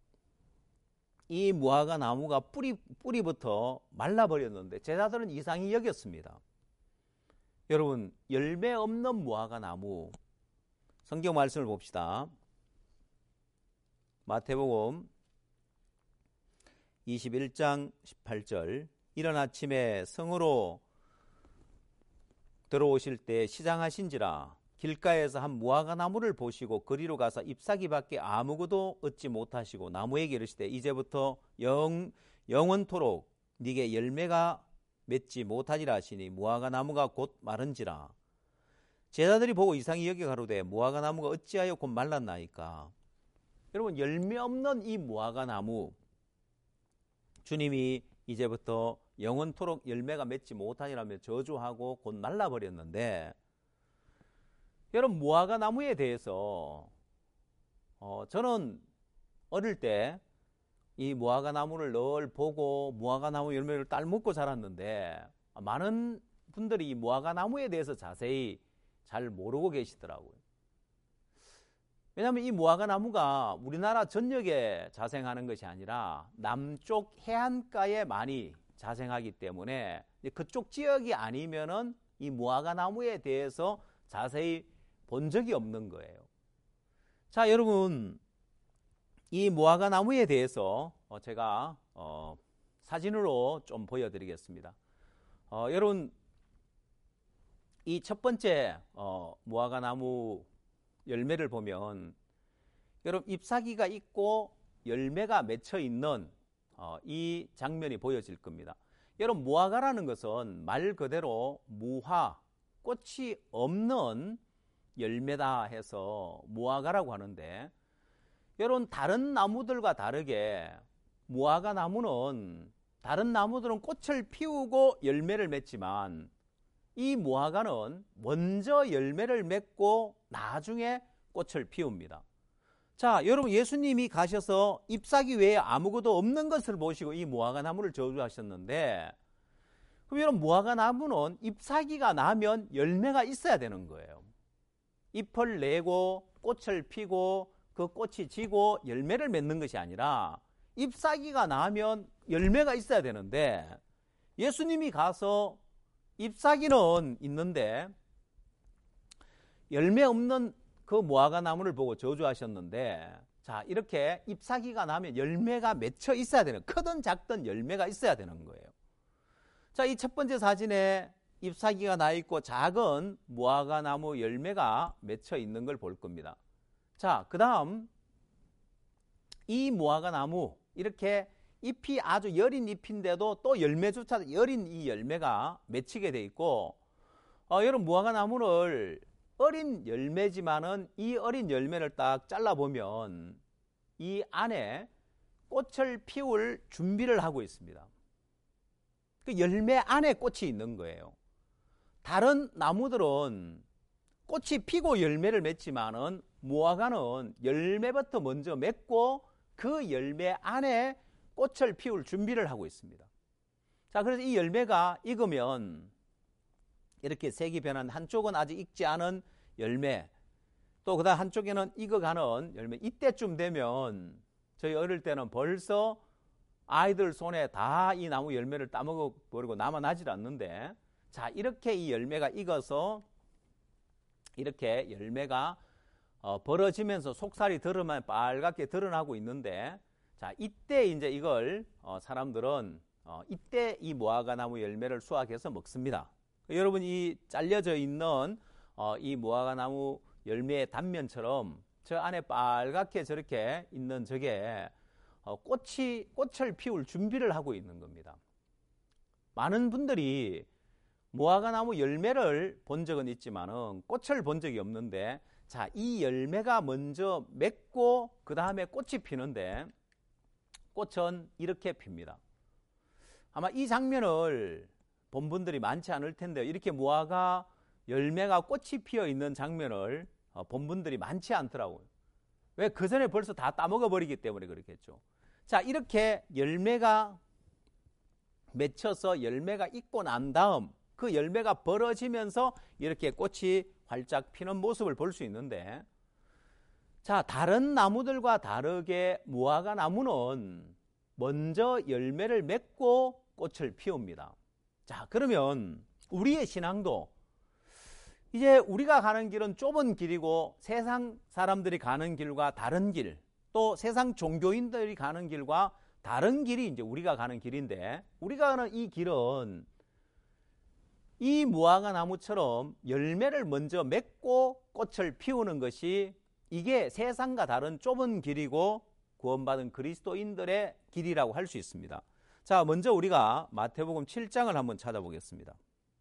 Speaker 1: 이 무화과 나무가 뿌리부터 말라버렸는데 제자들은 이상히 여겼습니다. 여러분 열매 없는 무화과 나무, 성경 말씀을 봅시다. 마태복음 21장 18절, 이른 아침에 성으로 들어오실 때 시장하신지라 길가에서 한 무화과 나무를 보시고 그리로 가서 잎사귀밖에 아무것도 얻지 못하시고 나무에게 이르시되 이제부터 영원토록 네게 열매가 맺지 못하리라 하시니 무화과 나무가 곧 마른지라. 제자들이 보고 이상히 여겨 가로되 무화과 나무가 어찌하여 곧 말랐나이까. 여러분 열매 없는 이 무화과 나무, 주님이 이제부터 영원토록 열매가 맺지 못하리라며 저주하고 곧 말라버렸는데, 여러분 무화과 나무에 대해서 저는 어릴 때 이 무화과 나무를 늘 보고 무화과 나무 열매를 따먹고 자랐는데 많은 분들이 이 무화과 나무에 대해서 자세히 잘 모르고 계시더라고요. 왜냐하면 이 무화과 나무가 우리나라 전역에 자생하는 것이 아니라 남쪽 해안가에 많이 자생하기 때문에 그쪽 지역이 아니면은 이 무화과 나무에 대해서 자세히 본 적이 없는 거예요. 자, 여러분 이 무화과 나무에 대해서 제가 사진으로 좀 보여드리겠습니다. 여러분, 이 첫 번째 무화과 나무 열매를 보면 여러분 잎사귀가 있고 열매가 맺혀 있는 이 장면이 보여질 겁니다. 여러분, 무화과라는 것은 말 그대로 무화, 꽃이 없는 열매다 해서 무화과라고 하는데, 여러분 다른 나무들과 다르게 무화과 나무는, 다른 나무들은 꽃을 피우고 열매를 맺지만 이 무화과는 먼저 열매를 맺고 나중에 꽃을 피웁니다. 자, 여러분, 예수님이 가셔서 잎사귀 외에 아무것도 없는 것을 보시고 이 무화과 나무를 저주하셨는데, 그럼 여러분, 무화과 나무는 잎사귀가 나면 열매가 있어야 되는 거예요. 잎을 내고 꽃을 피고 그 꽃이 지고 열매를 맺는 것이 아니라 잎사귀가 나면 열매가 있어야 되는데, 예수님이 가서 잎사귀는 있는데 열매 없는 그 무화과 나무를 보고 저주하셨는데, 자, 이렇게 잎사귀가 나면 열매가 맺혀 있어야 되는, 크든 작든 열매가 있어야 되는 거예요. 자, 이 첫 번째 사진에 잎사귀가 나 있고 작은 무화과 나무 열매가 맺혀 있는 걸 볼 겁니다. 자, 그 다음 이 무화과 나무, 이렇게 잎이 아주 여린 잎인데도 또 열매조차 여린 이 열매가 맺히게 돼 있고, 여러분, 무화과 나무를 어린 열매지만은 이 어린 열매를 딱 잘라보면 이 안에 꽃을 피울 준비를 하고 있습니다. 그 열매 안에 꽃이 있는 거예요. 다른 나무들은 꽃이 피고 열매를 맺지만은 무화과는 열매부터 먼저 맺고 그 열매 안에 꽃을 피울 준비를 하고 있습니다. 자, 그래서 이 열매가 익으면 이렇게 색이 변한, 한쪽은 아직 익지 않은 열매, 또 그다음 한쪽에는 익어가는 열매. 이때쯤 되면 저희 어릴 때는 벌써 아이들 손에 다 이 나무 열매를 따먹어 버리고 남아나질 않는데, 자, 이렇게 이 열매가 익어서 이렇게 열매가 벌어지면서 속살이 드러나면 빨갛게 드러나고 있는데, 자, 이때 이제 이걸 사람들은 이때 이 무화과 나무 열매를 수확해서 먹습니다. 여러분, 이 잘려져 있는 이 무화과 나무 열매의 단면처럼 저 안에 빨갛게 저렇게 있는 저게 꽃을 피울 준비를 하고 있는 겁니다. 많은 분들이 무화과 나무 열매를 본 적은 있지만은 꽃을 본 적이 없는데, 자, 이 열매가 먼저 맺고 그 다음에 꽃이 피는데, 꽃은 이렇게 핍니다. 아마 이 장면을 본 분들이 많지 않을 텐데요. 이렇게 무화과 열매가 꽃이 피어 있는 장면을 본 분들이 많지 않더라고요. 왜? 그 전에 벌써 다 따먹어 버리기 때문에 그렇겠죠. 자, 이렇게 열매가 맺혀서 열매가 익고 난 다음 그 열매가 벌어지면서 이렇게 꽃이 활짝 피는 모습을 볼 수 있는데, 자, 다른 나무들과 다르게 무화과 나무는 먼저 열매를 맺고 꽃을 피웁니다. 자, 그러면 우리의 신앙도 이제 우리가 가는 길은 좁은 길이고 세상 사람들이 가는 길과 다른 길, 또 세상 종교인들이 가는 길과 다른 길이 이제 우리가 가는 길인데, 우리가 가는 이 길은 이 무화과 나무처럼 열매를 먼저 맺고 꽃을 피우는 것이, 이게 세상과 다른 좁은 길이고 구원받은 그리스도인들의 길이라고 할 수 있습니다. 자, 먼저 우리가 마태복음 7장을 한번 찾아보겠습니다.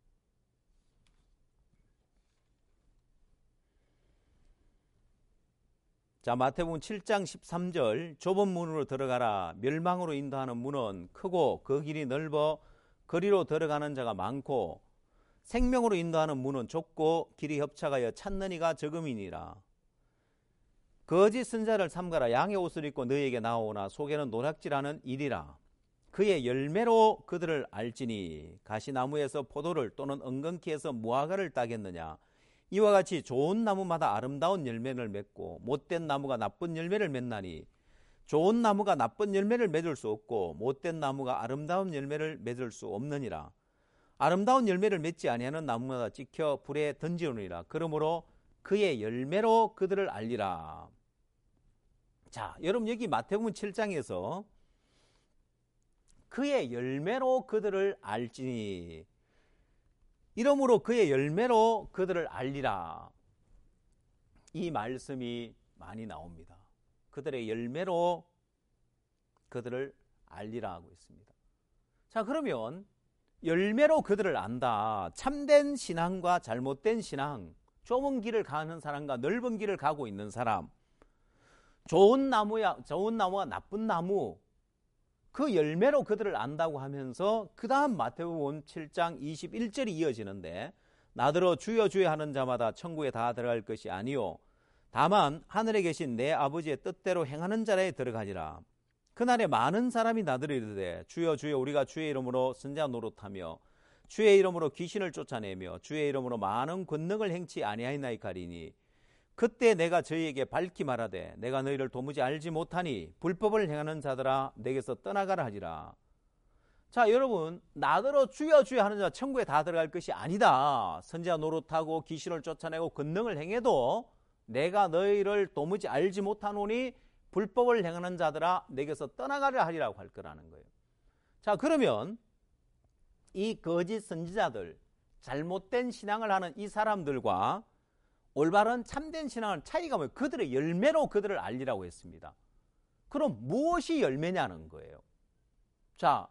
Speaker 1: 자, 마태복음 7장 13절, 좁은 문으로 들어가라. 멸망으로 인도하는 문은 크고 그 길이 넓어 그리로 들어가는 자가 많고, 생명으로 인도하는 문은 좁고 길이 협착하여 찾는 이가 적음이니라. 거짓 선자를 삼가라. 양의 옷을 입고 너희에게 나오나 속에는 노략질하는 일이라. 그의 열매로 그들을 알지니, 가시나무에서 포도를 또는 엉겅퀴에서 무화과를 따겠느냐. 이와 같이 좋은 나무마다 아름다운 열매를 맺고 못된 나무가 나쁜 열매를 맺나니, 좋은 나무가 나쁜 열매를 맺을 수 없고 못된 나무가 아름다운 열매를 맺을 수 없느니라. 아름다운 열매를 맺지 아니하는 나무마다 찍혀 불에 던지오니라. 그러므로 그의 열매로 그들을 알리라. 자, 여러분, 여기 마태복음 7장에서 그의 열매로 그들을 알지니, 이러므로 그의 열매로 그들을 알리라. 이 말씀이 많이 나옵니다. 그들의 열매로 그들을 알리라 하고 있습니다. 자, 그러면 열매로 그들을 안다. 참된 신앙과 잘못된 신앙, 좁은 길을 가는 사람과 넓은 길을 가고 있는 사람, 좋은 나무와 나쁜 나무, 그 열매로 그들을 안다고 하면서 그 다음 마태복음 7장 21절이 이어지는데, 나더러 주여 주여 하는 자마다 천국에 다 들어갈 것이 아니요 다만 하늘에 계신 내 아버지의 뜻대로 행하는 자라에 들어가니라. 그날에 많은 사람이 나더러 이르되 주여 주여 우리가 주의 이름으로 선지자 노릇하며 주의 이름으로 귀신을 쫓아내며 주의 이름으로 많은 권능을 행치 아니하였나이까 하리니, 그때 내가 저희에게 밝히 말하되 내가 너희를 도무지 알지 못하니 불법을 행하는 자들아 내게서 떠나가라 하지라. 자, 여러분, 나더러 주여 주여 하는 자 천국에 다 들어갈 것이 아니다. 선지자 노릇하고 귀신을 쫓아내고 권능을 행해도 내가 너희를 도무지 알지 못하노니 불법을 행하는 자들아 내게서 떠나가라 하리라고 할 거라는 거예요. 자, 그러면 이 거짓 선지자들, 잘못된 신앙을 하는 이 사람들과 올바른 참된 신앙은 차이가 뭐예요? 그들의 열매로 그들을 알리라고 했습니다. 그럼 무엇이 열매냐는 거예요. 자,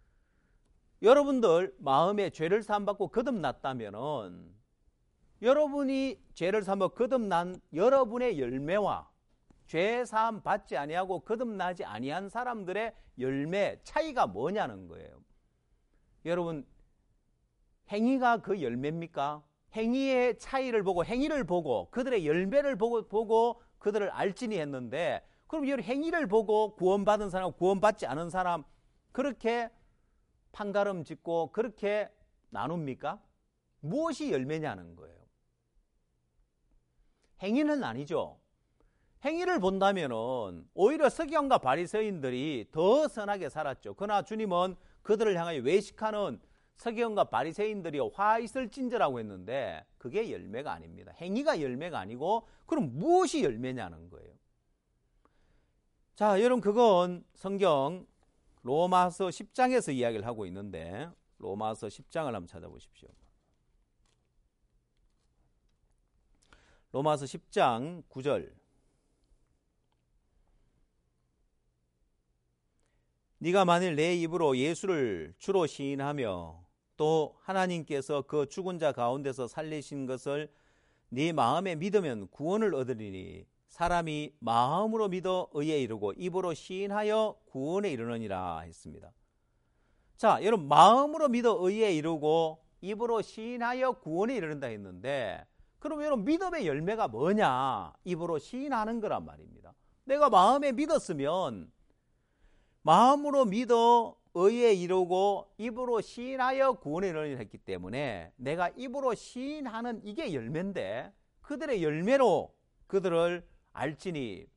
Speaker 1: 여러분들 마음에 죄를 사함받고 거듭났다면은 여러분이 죄를 사함받고 거듭난 여러분의 열매와 죄 사함 받지 아니하고 거듭나지 아니한 사람들의 열매 차이가 뭐냐는 거예요. 여러분, 행위가 그 열매입니까? 행위의 차이를 보고 행위를 보고 그들의 열매를 보고 그들을 알지니 했는데, 그럼 이 행위를 보고 구원받은 사람, 구원받지 않은 사람 그렇게 판가름 짓고 그렇게 나눕니까? 무엇이 열매냐는 거예요. 행위는 아니죠. 행위를 본다면은 오히려 서기관과 바리새인들이 더 선하게 살았죠. 그러나 주님은 그들을 향하여 외식하는 서기관과 바리새인들이 화 있을진저라고 했는데 그게 열매가 아닙니다. 행위가 열매가 아니고 그럼 무엇이 열매냐는 거예요. 자, 여러분, 그건 성경 로마서 10장에서 이야기를 하고 있는데 로마서 10장을 한번 찾아보십시오. 로마서 10장 9절. 네가 만일 내 입으로 예수를 주로 시인하며 또 하나님께서 그 죽은 자 가운데서 살리신 것을 네 마음에 믿으면 구원을 얻으리니 사람이 마음으로 믿어 의에 이르고 입으로 시인하여 구원에 이르느니라 했습니다. 자, 여러분, 마음으로 믿어 의에 이르고 입으로 시인하여 구원에 이르는다 했는데, 그럼 여러분, 믿음의 열매가 뭐냐? 입으로 시인하는 거란 말입니다. 내가 마음에 믿었으면 마음으로 믿어 의에 이르고 입으로 시인하여 구원에 이르느니라 했기 때문에 내가 입으로 시인하는 이게 열매인데, 그들의 열매로 그들을 알지니.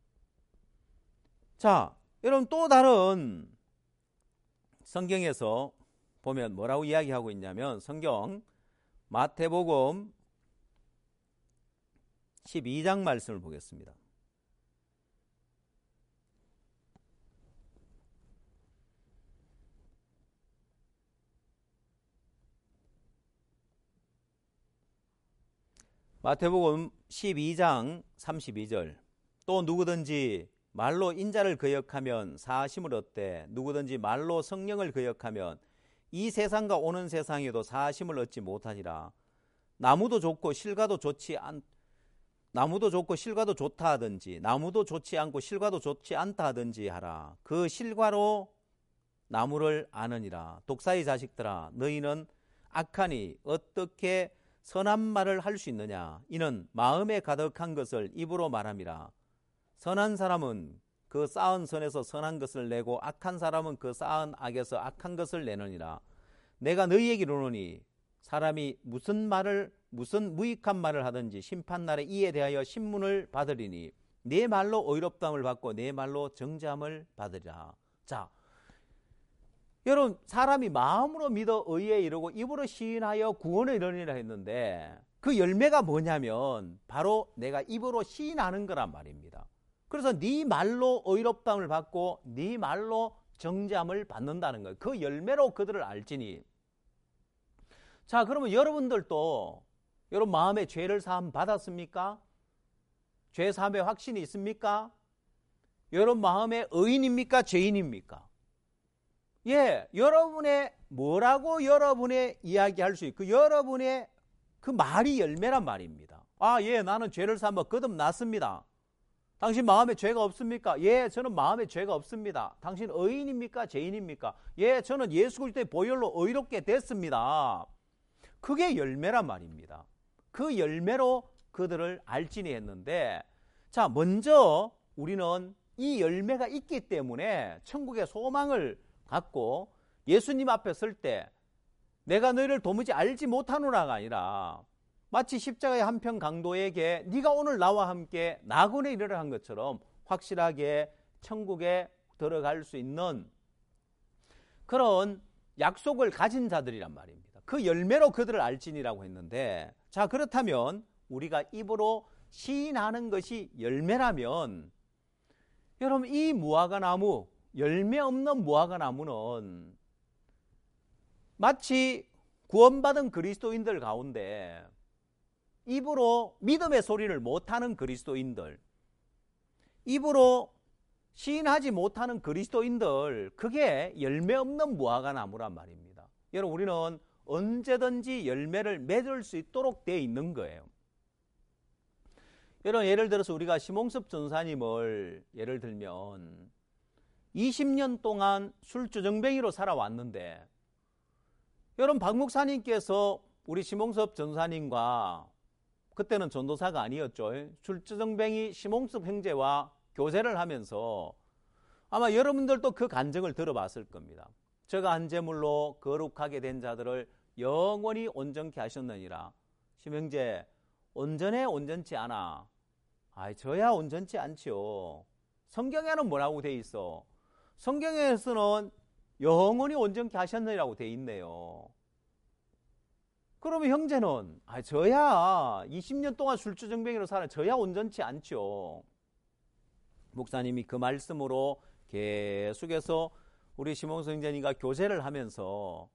Speaker 1: 자, 여러분, 또 다른 성경에서 보면 뭐라고 이야기하고 있냐면, 성경 마태복음 12장 말씀을 보겠습니다. 마태복음 12장 32절. 또 누구든지 말로 인자를 거역하면 사심을 얻되 누구든지 말로 성령을 거역하면 이 세상과 오는 세상에도 사심을 얻지 못하니라. 나무도 좋고 실과도 좋다 하든지 나무도 좋지 않고 실과도 좋지 않다 하든지 하라. 그 실과로 나무를 아느니라. 독사의 자식들아, 너희는 악하니 어떻게 선한 말을 할 수 있느냐? 이는 마음에 가득한 것을 입으로 말함이라. 선한 사람은 그 쌓은 선에서 선한 것을 내고 악한 사람은 그 쌓은 악에서 악한 것을 내느니라. 내가 너희에게 이르노니 사람이 무슨 무익한 말을 하든지 심판날에 이에 대하여 신문을 받으리니 내 말로 의롭다함을 받고 내 말로 정죄함을 받으리라. 자, 여러분, 사람이 마음으로 믿어 의에 이르고 입으로 시인하여 구원에 이르리라 했는데 그 열매가 뭐냐면 바로 내가 입으로 시인하는 거란 말입니다. 그래서 네 말로 의롭다함을 받고 네 말로 정죄함을 받는다는 거예요. 그 열매로 그들을 알지니. 자, 그러면 여러분들도 여러분 마음에 죄를 사함 받았습니까? 죄 사함의 확신이 있습니까? 여러분 마음에 의인입니까? 죄인입니까? 예, 여러분의 뭐라고 여러분의 이야기할 수 있고 여러분의 그 말이 열매란 말입니다. 아, 예, 나는 죄를 사함 거듭났습니다. 당신 마음에 죄가 없습니까? 예, 저는 마음에 죄가 없습니다. 당신 의인입니까? 죄인입니까? 예, 저는 예수 그리스도의 보혈로 의롭게 됐습니다. 그게 열매란 말입니다. 그 열매로 그들을 알지니 했는데, 자, 먼저 우리는 이 열매가 있기 때문에 천국의 소망을 갖고 예수님 앞에 설 때 내가 너희를 도무지 알지 못하노라가 아니라 마치 십자가의 한편 강도에게 네가 오늘 나와 함께 낙원에 이르라 한 것처럼 확실하게 천국에 들어갈 수 있는 그런 약속을 가진 자들이란 말입니다. 그 열매로 그들을 알지니라고 했는데, 자, 그렇다면 우리가 입으로 시인하는 것이 열매라면 여러분 이 무화과나무, 열매 없는 무화과나무는 마치 구원받은 그리스도인들 가운데 입으로 믿음의 소리를 못하는 그리스도인들, 입으로 시인하지 못하는 그리스도인들, 그게 열매 없는 무화과나무란 말입니다. 여러분 우리는 언제든지 열매를 맺을 수 있도록 되어 있는 거예요. 여러분 예를 들어서 우리가 심홍섭 전사님을 예를 들면 20년 동안 술주정뱅이로 살아왔는데, 여러분 박 목사님께서 우리 심홍섭 전사님과 그때는 전도사가 아니었죠. 술주정뱅이 심홍섭 형제와 교제를 하면서 아마 여러분들도 그 간증을 들어봤을 겁니다. 저가 한 제물로 거룩하게 된 자들을 영원히 온전케 하셨느니라. 심형제 온전해 온전치 않아. 아이 저야 온전치 않지요. 성경에는 뭐라고 돼 있어? 성경에서는 영원히 온전케 하셨느니라고 돼 있네요. 그러면 형제는 저야 20년 동안 술주정뱅이로 살아 저야 온전치 않죠. 목사님이 그 말씀으로 계속해서 우리 심홍석 형제님과 교제를 하면서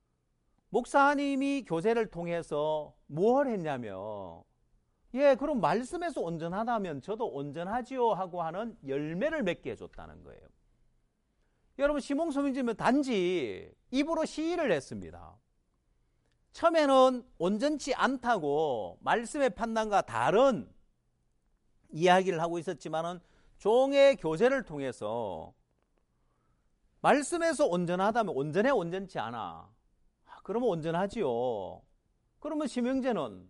Speaker 1: 목사님이 교제를 통해서 뭘 했냐면, 예, 그럼 말씀에서 온전하다면 저도 온전하지요 하고 하는 열매를 맺게 해줬다는 거예요. 여러분 심홍석 형제는 단지 입으로 시인을 했습니다. 처음에는 온전치 않다고 말씀의 판단과 다른 이야기를 하고 있었지만은 종의 교제를 통해서 말씀에서 온전하다면 온전해 온전치 않아. 그러면 온전하지요. 그러면 심형제는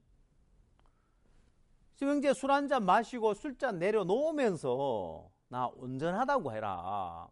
Speaker 1: 심형제 술 한잔 마시고 술잔 내려놓으면서 나 온전하다고 해라.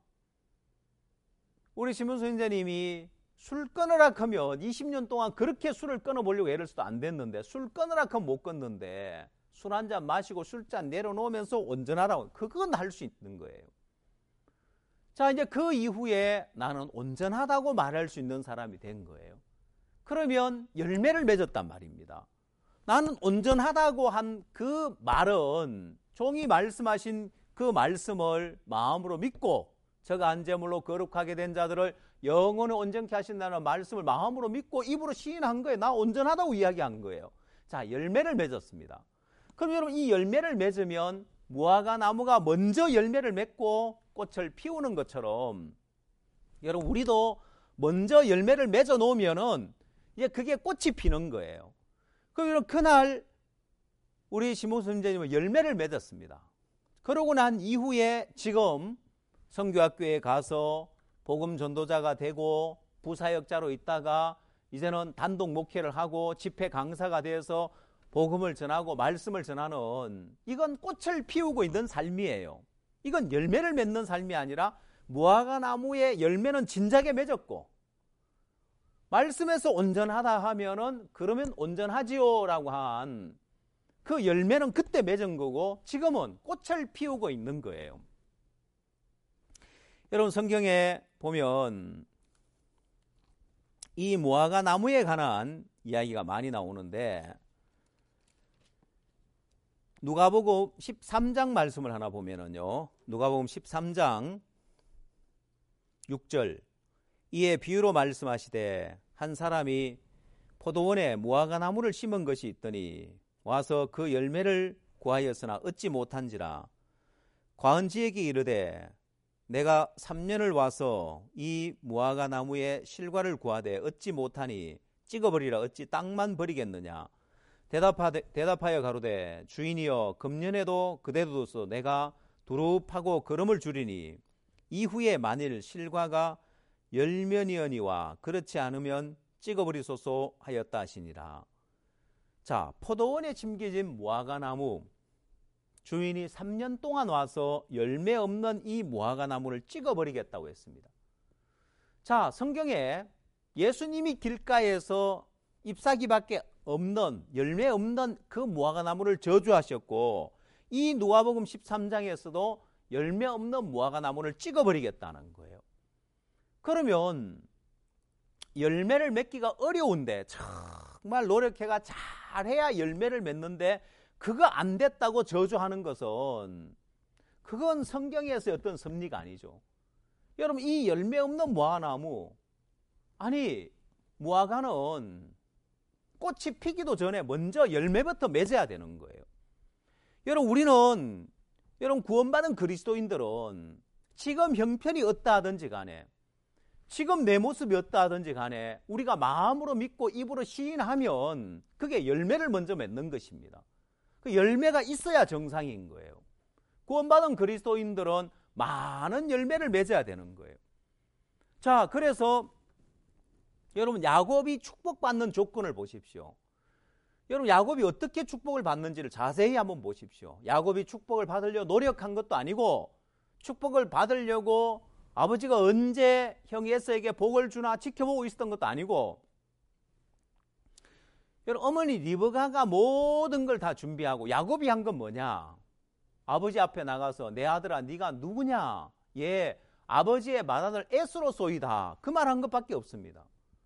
Speaker 1: 우리 심은수 형제님이 술 끊으라 하면 20년 동안 그렇게 술을 끊어보려고 애를 써도 안 됐는데, 술 끊으라 하면 못 끊는데 술 한잔 마시고 술잔 내려놓으면서 온전하라고, 그건 할 수 있는 거예요. 자, 이제 그 이후에 나는 온전하다고 말할 수 있는 사람이 된 거예요. 그러면 열매를 맺었단 말입니다. 나는 온전하다고 한 그 말은 종이 말씀하신 그 말씀을 마음으로 믿고 저가 한 제물로 거룩하게 된 자들을 영원히 온전케 하신다는 말씀을 마음으로 믿고 입으로 시인한 거예요. 나 온전하다고 이야기한 거예요. 자, 열매를 맺었습니다. 그럼 여러분 이 열매를 맺으면 무화과 나무가 먼저 열매를 맺고 꽃을 피우는 것처럼 여러분 우리도 먼저 열매를 맺어 놓으면은 그게 꽃이 피는 거예요. 그럼 그날 우리 심홍수 선생님은 열매를 맺었습니다. 그러고 난 이후에 지금 선교학교에 가서 복음 전도자가 되고 부사역자로 있다가 이제는 단독 목회를 하고 집회 강사가 되어서 복음을 전하고 말씀을 전하는, 이건 꽃을 피우고 있는 삶이에요. 이건 열매를 맺는 삶이 아니라 무화과 나무의 열매는 진작에 맺었고 말씀에서 온전하다 하면은 그러면 온전하지요 라고 한 그 열매는 그때 맺은 거고 지금은 꽃을 피우고 있는 거예요. 여러분 성경에 보면 이 무화과 나무에 관한 이야기가 많이 나오는데, 누가복음 13장 말씀을 하나 보면은요, 누가복음 13장 6절, 이에 비유로 말씀하시되 한 사람이 포도원에 무화과 나무를 심은 것이 있더니 와서 그 열매를 구하였으나 얻지 못한지라. 과은지에게 이르되 내가 3년을 와서 이 무화과 나무의 실과를 구하되 얻지 못하니 찍어버리라. 어찌 땅만 버리겠느냐. 대답하여 가로되 주인이여 금년에도 그대로서 내가 두릅하고 거름을 주리니 이후에 만일 실과가 열면이언이와 그렇지 않으면 찍어버리소서 하였다 하시니라. 자, 포도원에 심겨진 무화과 나무, 주인이 3년 동안 와서 열매 없는 이 무화과 나무를 찍어버리겠다고 했습니다. 자, 성경에 예수님이 길가에서 잎사귀밖에 없는, 열매 없는 그 무화과 나무를 저주하셨고, 이 누가복음 13장에서도 열매 없는 무화과 나무를 찍어버리겠다는 거예요. 그러면 열매를 맺기가 어려운데, 정말 노력해가 잘해야 열매를 맺는데 그거 안 됐다고 저주하는 것은, 그건 성경에서 어떤 섭리가 아니죠. 여러분, 이 열매 없는 무화과나무, 아니 무화과는 꽃이 피기도 전에 먼저 열매부터 맺어야 되는 거예요. 여러분 구원받은 그리스도인들은 지금 형편이 어떠하든지 간에, 지금 내 모습이 어떠하든지 간에 우리가 마음으로 믿고 입으로 시인하면 그게 열매를 먼저 맺는 것입니다. 그 열매가 있어야 정상인 거예요. 구원받은 그리스도인들은 많은 열매를 맺어야 되는 거예요. 자, 그래서 여러분 야곱이 축복받는 조건을 보십시오. 여러분 야곱이 어떻게 축복을 받는지를 자세히 한번 보십시오. 야곱이 축복을 받으려고 노력한 것도 아니고, 축복을 받으려고 아버지가 언제 형 에서에게 복을 주나 지켜보고 있었던 것도 아니고, 여러분 어머니 리브가가 모든 걸 다 준비하고 야곱이 한 건 뭐냐? 아버지 앞에 나가서 내 아들아 네가 누구냐? 얘 아버지의 맏아들 에스로 쏘이다. 그 말 한 것밖에 없습니다.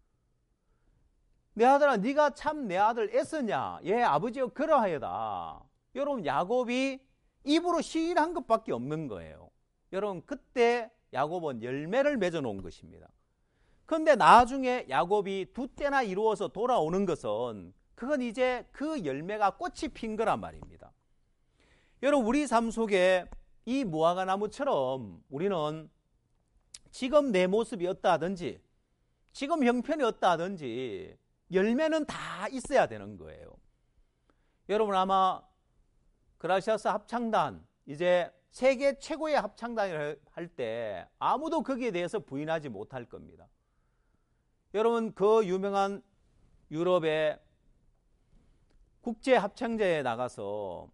Speaker 1: 내 아들아 네가 참 내 아들 에스냐? 얘 아버지여 그러하여다. 여러분 야곱이 입으로 시인한 것밖에 없는 거예요. 여러분 그때 야곱은 열매를 맺어 놓은 것입니다. 그런데 나중에 야곱이 두 때나 이루어서 돌아오는 것은, 그건 이제 그 열매가 꽃이 핀 거란 말입니다. 여러분 우리 삶 속에 이 무화과 나무처럼 우리는 지금 내 모습이 어떠하든지, 지금 형편이 어떠하든지 열매는 다 있어야 되는 거예요. 여러분 아마 그라시아스 합창단, 이제 세계 최고의 합창단을 할 때 아무도 거기에 대해서 부인하지 못할 겁니다. 여러분 그 유명한 유럽의 국제 합창제에 나가서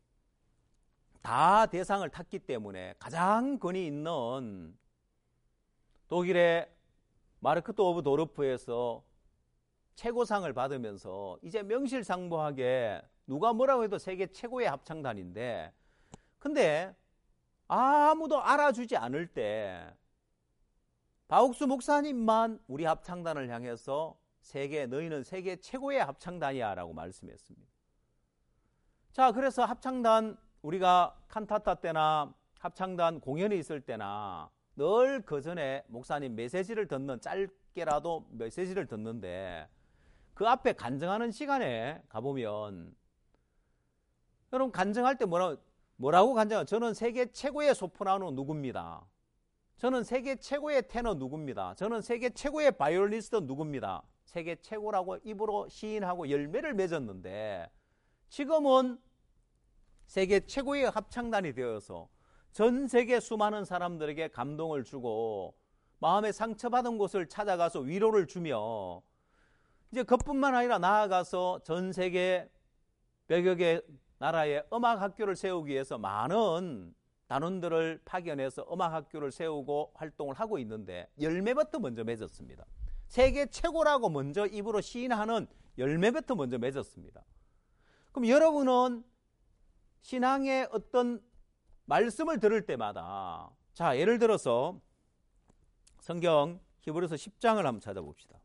Speaker 1: 다 대상을 탔기 때문에 가장 권위 있는 독일의 마르크트 오브 도르프에서 최고상을 받으면서 이제 명실상부하게 누가 뭐라고 해도 세계 최고의 합창단인데, 근데 아무도 알아주지 않을 때 바옥수 목사님만 우리 합창단을 향해서 너희는 세계 최고의 합창단이야 라고 말씀했습니다. 자, 그래서 합창단, 우리가 칸타타 때나 합창단 공연이 있을 때나 늘 그 전에 목사님 메시지를 듣는, 짧게라도 메시지를 듣는데, 그 앞에 간증하는 시간에 가보면 여러분 간증할 때 뭐라고 간증해요? 저는 세계 최고의 소프라노 누구입니다. 저는 세계 최고의 테너 누구입니다. 저는 세계 최고의 바이올리니스트 누구입니다. 세계 최고라고 입으로 시인하고 열매를 맺었는데, 지금은 세계 최고의 합창단이 되어서 전 세계 수많은 사람들에게 감동을 주고 마음에 상처받은 곳을 찾아가서 위로를 주며, 이제 그뿐만 아니라 나아가서 전 세계 100여 개 나라에 음악학교를 세우기 위해서 많은 단원들을 파견해서 음악학교를 세우고 활동을 하고 있는데, 열매부터 먼저 맺었습니다. 세계 최고라고 먼저 입으로 시인하는 열매부터 먼저 맺었습니다. 그럼 여러분은 신앙의 어떤 말씀을 들을 때마다, 자, 예를 들어서 성경 히브리서 10장을 한번 찾아봅시다.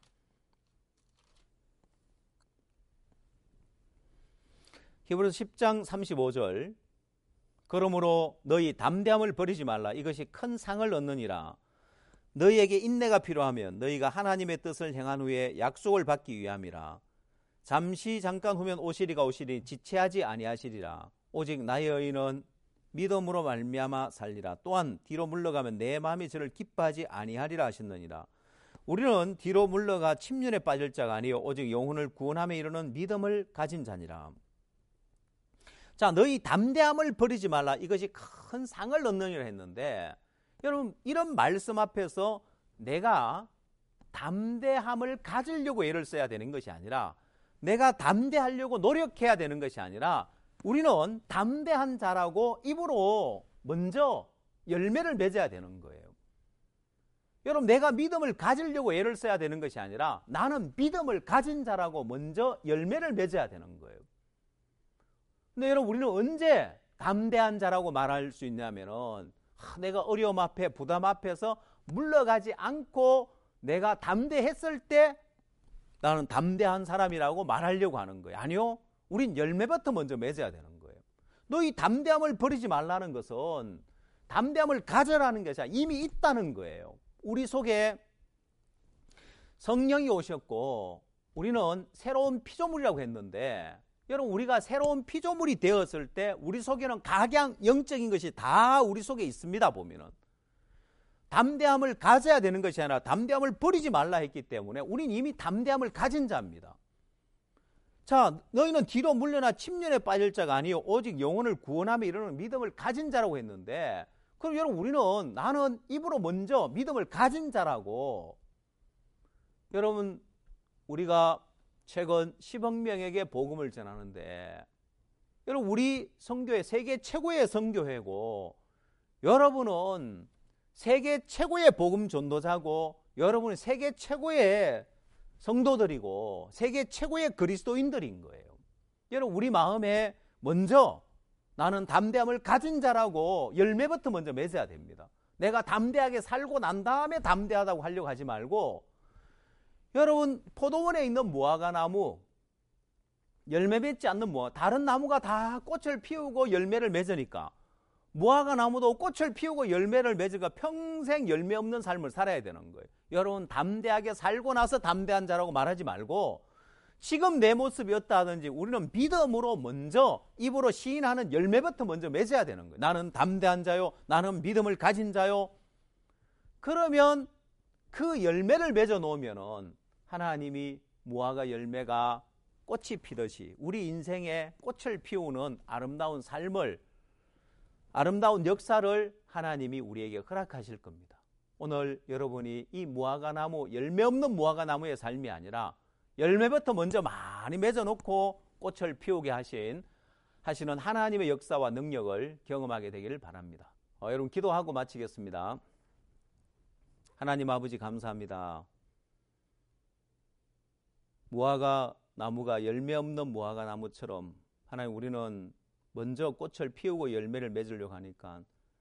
Speaker 1: 히브리서 10장 35절, 그러므로 너희 담대함을 버리지 말라. 이것이 큰 상을 얻느니라. 너희에게 인내가 필요하면 너희가 하나님의 뜻을 행한 후에 약속을 받기 위함이라. 잠시 잠깐 후면 오시리가 오시리 지체하지 아니하시리라. 오직 나의 의인은 믿음으로 말미암아 살리라. 또한 뒤로 물러가면 내 마음이 저를 기뻐하지 아니하리라 하셨느니라. 우리는 뒤로 물러가 침륜에 빠질 자가 아니요 오직 영혼을 구원함에 이르는 믿음을 가진 자니라. 자, 너희 담대함을 버리지 말라. 이것이 큰 상을 얻느니라 했는데, 여러분 이런 말씀 앞에서 내가 담대함을 가지려고 애를 써야 되는 것이 아니라, 내가 담대하려고 노력해야 되는 것이 아니라, 우리는 담대한 자라고 입으로 먼저 열매를 맺어야 되는 거예요. 여러분, 내가 믿음을 가지려고 애를 써야 되는 것이 아니라 나는 믿음을 가진 자라고 먼저 열매를 맺어야 되는 거예요. 근데 여러분, 우리는 언제 담대한 자라고 말할 수 있냐면은 내가 어려움 앞에 부담 앞에서 물러가지 않고 내가 담대했을 때 나는 담대한 사람이라고 말하려고 하는 거예요. 아니요, 우린 열매부터 먼저 맺어야 되는 거예요. 너희 담대함을 버리지 말라는 것은 담대함을 가져라는 것이 아니라 이미 있다는 거예요. 우리 속에 성령이 오셨고 우리는 새로운 피조물이라고 했는데, 여러분 우리가 새로운 피조물이 되었을 때 우리 속에는 각양 영적인 것이 다 우리 속에 있습니다. 보면은 담대함을 가져야 되는 것이 아니라 담대함을 버리지 말라 했기 때문에 우린 이미 담대함을 가진 자입니다. 자, 너희는 뒤로 물러나 침륜에 빠질 자가 아니요 오직 영혼을 구원함에 이르는 믿음을 가진 자라고 했는데, 그럼 여러분 우리는 나는 입으로 먼저 믿음을 가진 자라고, 여러분 우리가 최근 10억 명에게 복음을 전하는데, 여러분 우리 선교회 세계 최고의 선교회고 여러분은 세계 최고의 복음 전도자고 여러분은 세계 최고의 성도들이고 세계 최고의 그리스도인들인 거예요. 여러분 우리 마음에 먼저 나는 담대함을 가진 자라고 열매부터 먼저 맺어야 됩니다. 내가 담대하게 살고 난 다음에 담대하다고 하려고 하지 말고, 여러분 포도원에 있는 무화과 나무, 열매 맺지 않는 무화과, 다른 나무가 다 꽃을 피우고 열매를 맺으니까 무화과 나무도 꽃을 피우고 열매를 맺으니까 평생 열매 없는 삶을 살아야 되는 거예요. 여러분 담대하게 살고 나서 담대한 자라고 말하지 말고, 지금 내 모습이 어떠하든지 우리는 믿음으로 먼저 입으로 시인하는 열매부터 먼저 맺어야 되는 거예요. 나는 담대한 자요, 나는 믿음을 가진 자요. 그러면 그 열매를 맺어 놓으면은 하나님이 무화과 열매가 꽃이 피듯이 우리 인생에 꽃을 피우는 아름다운 삶을, 아름다운 역사를 하나님이 우리에게 허락하실 겁니다. 오늘 여러분이 이 무화과 나무, 열매 없는 무화과 나무의 삶이 아니라 열매부터 먼저 많이 맺어놓고 꽃을 피우게 하시는 하나님의 역사와 능력을 경험하게 되기를 바랍니다. 여러분 기도하고 마치겠습니다. 하나님 아버지 감사합니다. 무화과 나무가 열매 없는 무화과 나무처럼 하나님 우리는 먼저 꽃을 피우고 열매를 맺으려고 하니까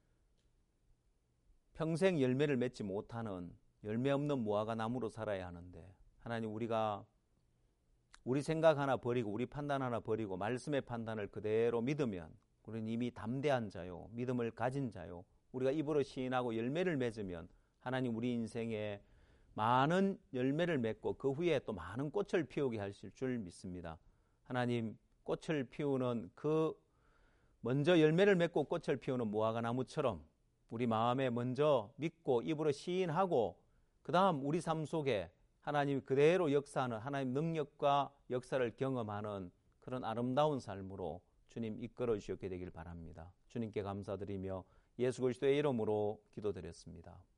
Speaker 1: 평생 열매를 맺지 못하는 열매 없는 무화과 나무로 살아야 하는데, 하나님 우리가 우리 생각 하나 버리고 우리 판단 하나 버리고 말씀의 판단을 그대로 믿으면 우리는 이미 담대한 자요, 믿음을 가진 자요, 우리가 입으로 시인하고 열매를 맺으면 하나님 우리 인생에 많은 열매를 맺고 그 후에 또 많은 꽃을 피우게 하실 줄 믿습니다. 하나님 꽃을 피우는 먼저 열매를 맺고 꽃을 피우는 무화과 나무처럼 우리 마음에 먼저 믿고 입으로 시인하고 그 다음 우리 삶 속에 하나님 그대로 역사하는 하나님 능력과 역사를 경험하는 그런 아름다운 삶으로 주님 이끌어 주셨게 되길 바랍니다. 주님께 감사드리며 예수 그리스도의 이름으로 기도드렸습니다.